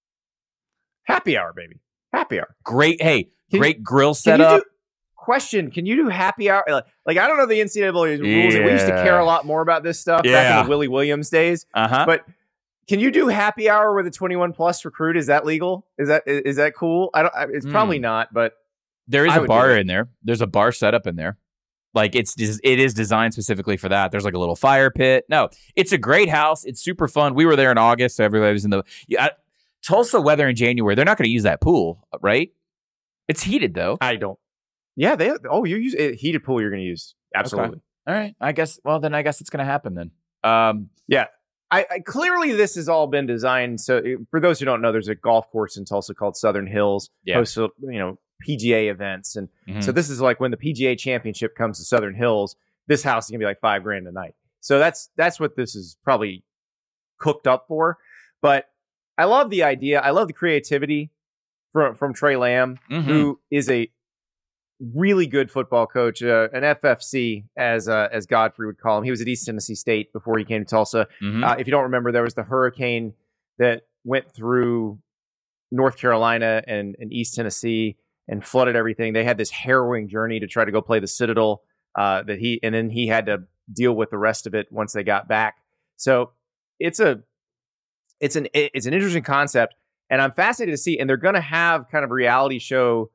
Happy hour, baby. Happy hour. Great. Hey, can great you, grill setup. Question. Can you do happy hour? Like, like I don't know the N C double A rules. Yeah. We used to care a lot more about this stuff yeah. back in the Willie Williams days. Uh-huh. But can you do happy hour with a twenty-one plus recruit? Is that legal? Is that is, is that cool? I don't. It's mm. probably not, but there is I a bar in there. There's a bar setup in there. Like it's it is designed specifically for that. There's like a little fire pit. No, it's a great house. It's super fun. We were there in August, so everybody was in the yeah, Tulsa weather in January. They're not going to use that pool, right? It's heated though. I don't. Yeah, they. Oh, you use a heated pool. You're going to use absolutely. Okay. All right. I guess. Well, then I guess it's going to happen then. Um. Yeah. I, I clearly this has all been designed. So for those who don't know, there's a golf course in Tulsa called Southern Hills. Yeah. Hosts, you know. P G A events. And mm-hmm. so this is like when the P G A championship comes to Southern Hills, this house is gonna be like five grand a night. So that's that's what this is probably cooked up for. But I love the idea. I love the creativity from from Trey Lamb, mm-hmm. who is a really good football coach, uh, an F F C as uh, as Godfrey would call him. He was at East Tennessee State before he came to Tulsa. Mm-hmm. Uh, if you don't remember, there was the hurricane that went through North Carolina and, and East Tennessee and flooded everything. They had this harrowing journey to try to go play the Citadel uh, that he, and then he had to deal with the rest of it once they got back. So it's a, it's an, it's an interesting concept, and I'm fascinated to see. And they're going to have kind of a reality show,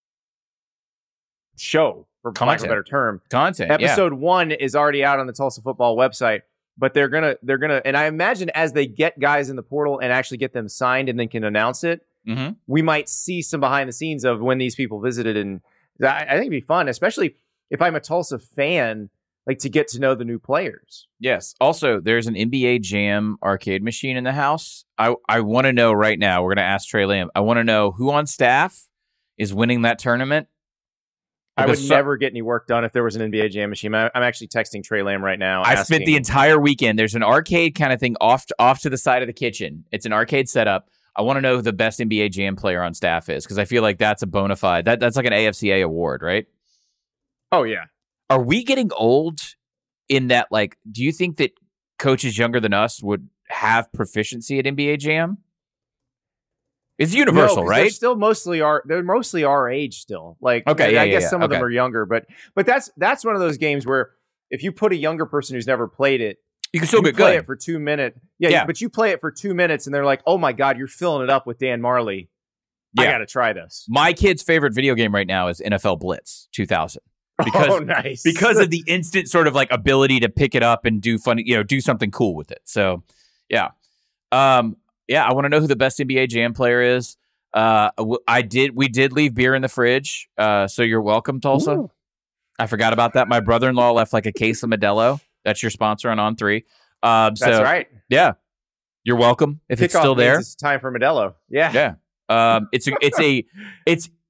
show for lack of a better term, content. Episode yeah. one is already out on the Tulsa football website, but they're gonna, they're gonna, and I imagine as they get guys in the portal and actually get them signed and then can announce it. Mm-hmm. We might see some behind the scenes of when these people visited, and I, I think it'd be fun, especially if I'm a Tulsa fan, like to get to know the new players. Yes. Also, there's an N B A Jam arcade machine in the house. I I want to know right now. We're going to ask Trey Lamb. I want to know who on staff is winning that tournament. I would so- never get any work done if there was an N B A Jam machine. I, I'm actually texting Trey Lamb right now. I asking. spent the entire weekend. There's an arcade kind of thing off to, off to the side of the kitchen. It's an arcade setup. I want to know who the best N B A Jam player on staff is, because I feel like that's a bona fide. That, that's like an A F C A award, right? Oh, yeah. Are we getting old in that, like, do you think that coaches younger than us would have proficiency at N B A Jam? It's universal, no, right? They're still mostly our, they're mostly our age still. Like, okay, yeah, I yeah, guess yeah. some of okay. them are younger, but but that's that's one of those games where if you put a younger person who's never played it, you can still you get play good. it for two minutes. Yeah, yeah, but you play it for two minutes and they're like, oh my God, you're filling it up with Dan Marley. Yeah. I got to try this. My kid's favorite video game right now is N F L Blitz two thousand. Because, oh, nice. because of the instant sort of like ability to pick it up and do funny, you know, do something cool with it. So, yeah. Um, yeah, I want to know who the best N B A Jam player is. Uh, I did, we did leave beer in the fridge. Uh, so you're welcome, Tulsa. Ooh. I forgot about that. My brother-in-law left like a case of Modelo. That's your sponsor on On Three. Um, so, That's right. Yeah. You're welcome if Kickoff it's still there. It's time for Modelo. Yeah. Yeah. Um, it's a, it's a, it's,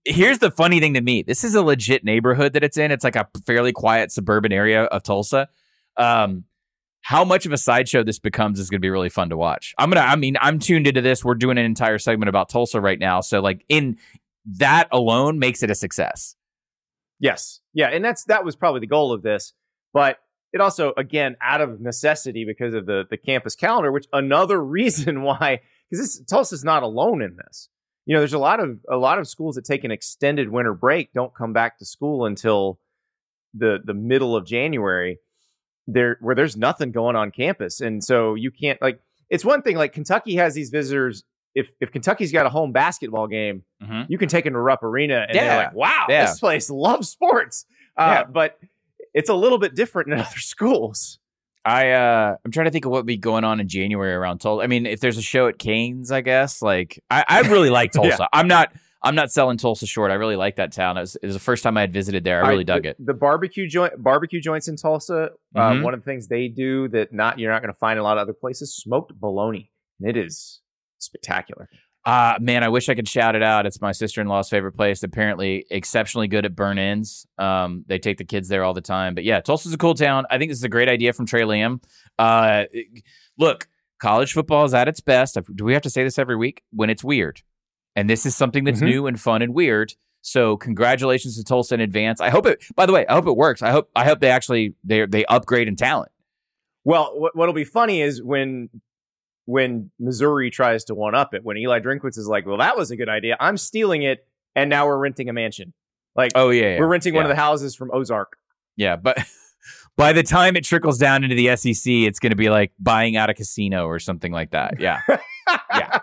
here's the funny thing to me. This is a legit neighborhood that it's in. It's like a fairly quiet suburban area of Tulsa. Um, how much of a sideshow this becomes is going to be really fun to watch. I'm going to, I mean, I'm tuned into this. We're doing an entire segment about Tulsa right now. So like in that alone makes it a success. Yes. Yeah. And that's, that was probably the goal of this, but it also, again, out of necessity because of the, the campus calendar, which another reason why, because this Tulsa's not alone in this. You know, there's a lot of a lot of schools that take an extended winter break, don't come back to school until the the middle of January, there where there's nothing going on campus. And so you can't, like, it's one thing, like Kentucky has these visitors. If if Kentucky's got a home basketball game, mm-hmm. you can take them to Rupp Arena and yeah. they're like, wow, yeah. this place loves sports. Uh, yeah. But it's a little bit different in other schools. I uh, I'm trying to think of what would be going on in January around Tulsa. I mean, if there's a show at Canes, I guess. Like, I, I really like Tulsa. yeah. I'm not I'm not selling Tulsa short. I really like that town. It was, it was the first time I had visited there. I really I, dug the, it. The barbecue joint, barbecue joints in Tulsa. Mm-hmm. Uh, one of the things they do that not you're not going to find in a lot of other places: smoked bologna, and it is spectacular. Uh, man, I wish I could shout it out. It's my sister-in-law's favorite place. Apparently exceptionally good at burn-ins. Um, they take the kids there all the time. But yeah, Tulsa's a cool town. I think this is a great idea from Trey Liam. Uh, look, college football is at its best. Do we have to say this every week? When it's weird. And this is something that's mm-hmm. new and fun and weird. So congratulations to Tulsa in advance. I hope it, by the way, I hope it works. I hope, I hope they actually, they they upgrade in talent. Well, what, what'll be funny is when, when Missouri tries to one-up it, when Eli Drinkwitz is like, well, that was a good idea. I'm stealing it, and now we're renting a mansion. Like, oh, yeah, yeah. we're renting yeah. one of the houses from Ozark. Yeah, but by the time it trickles down into the S E C, it's going to be like buying out a casino or something like that. Yeah. yeah.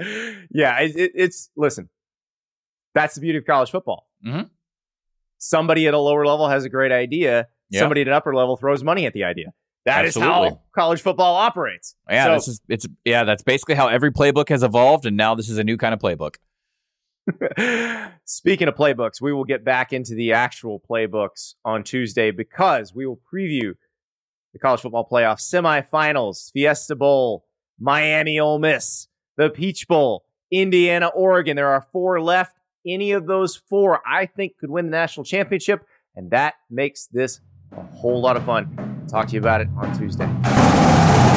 yeah, it, it, it's, listen, that's the beauty of college football. Mm-hmm. Somebody at a lower level has a great idea. Yep. Somebody at an upper level throws money at the idea. That Absolutely. Is how college football operates. Yeah, so, this is it's yeah, that's basically how every playbook has evolved, and now this is a new kind of playbook. Speaking of playbooks, we will get back into the actual playbooks on Tuesday because we will preview the college football playoff semifinals, Fiesta Bowl, Miami Ole Miss, the Peach Bowl, Indiana, Oregon. There are four left. Any of those four, I think, could win the national championship, and that makes this a whole lot of fun. Talk to you about it on Tuesday.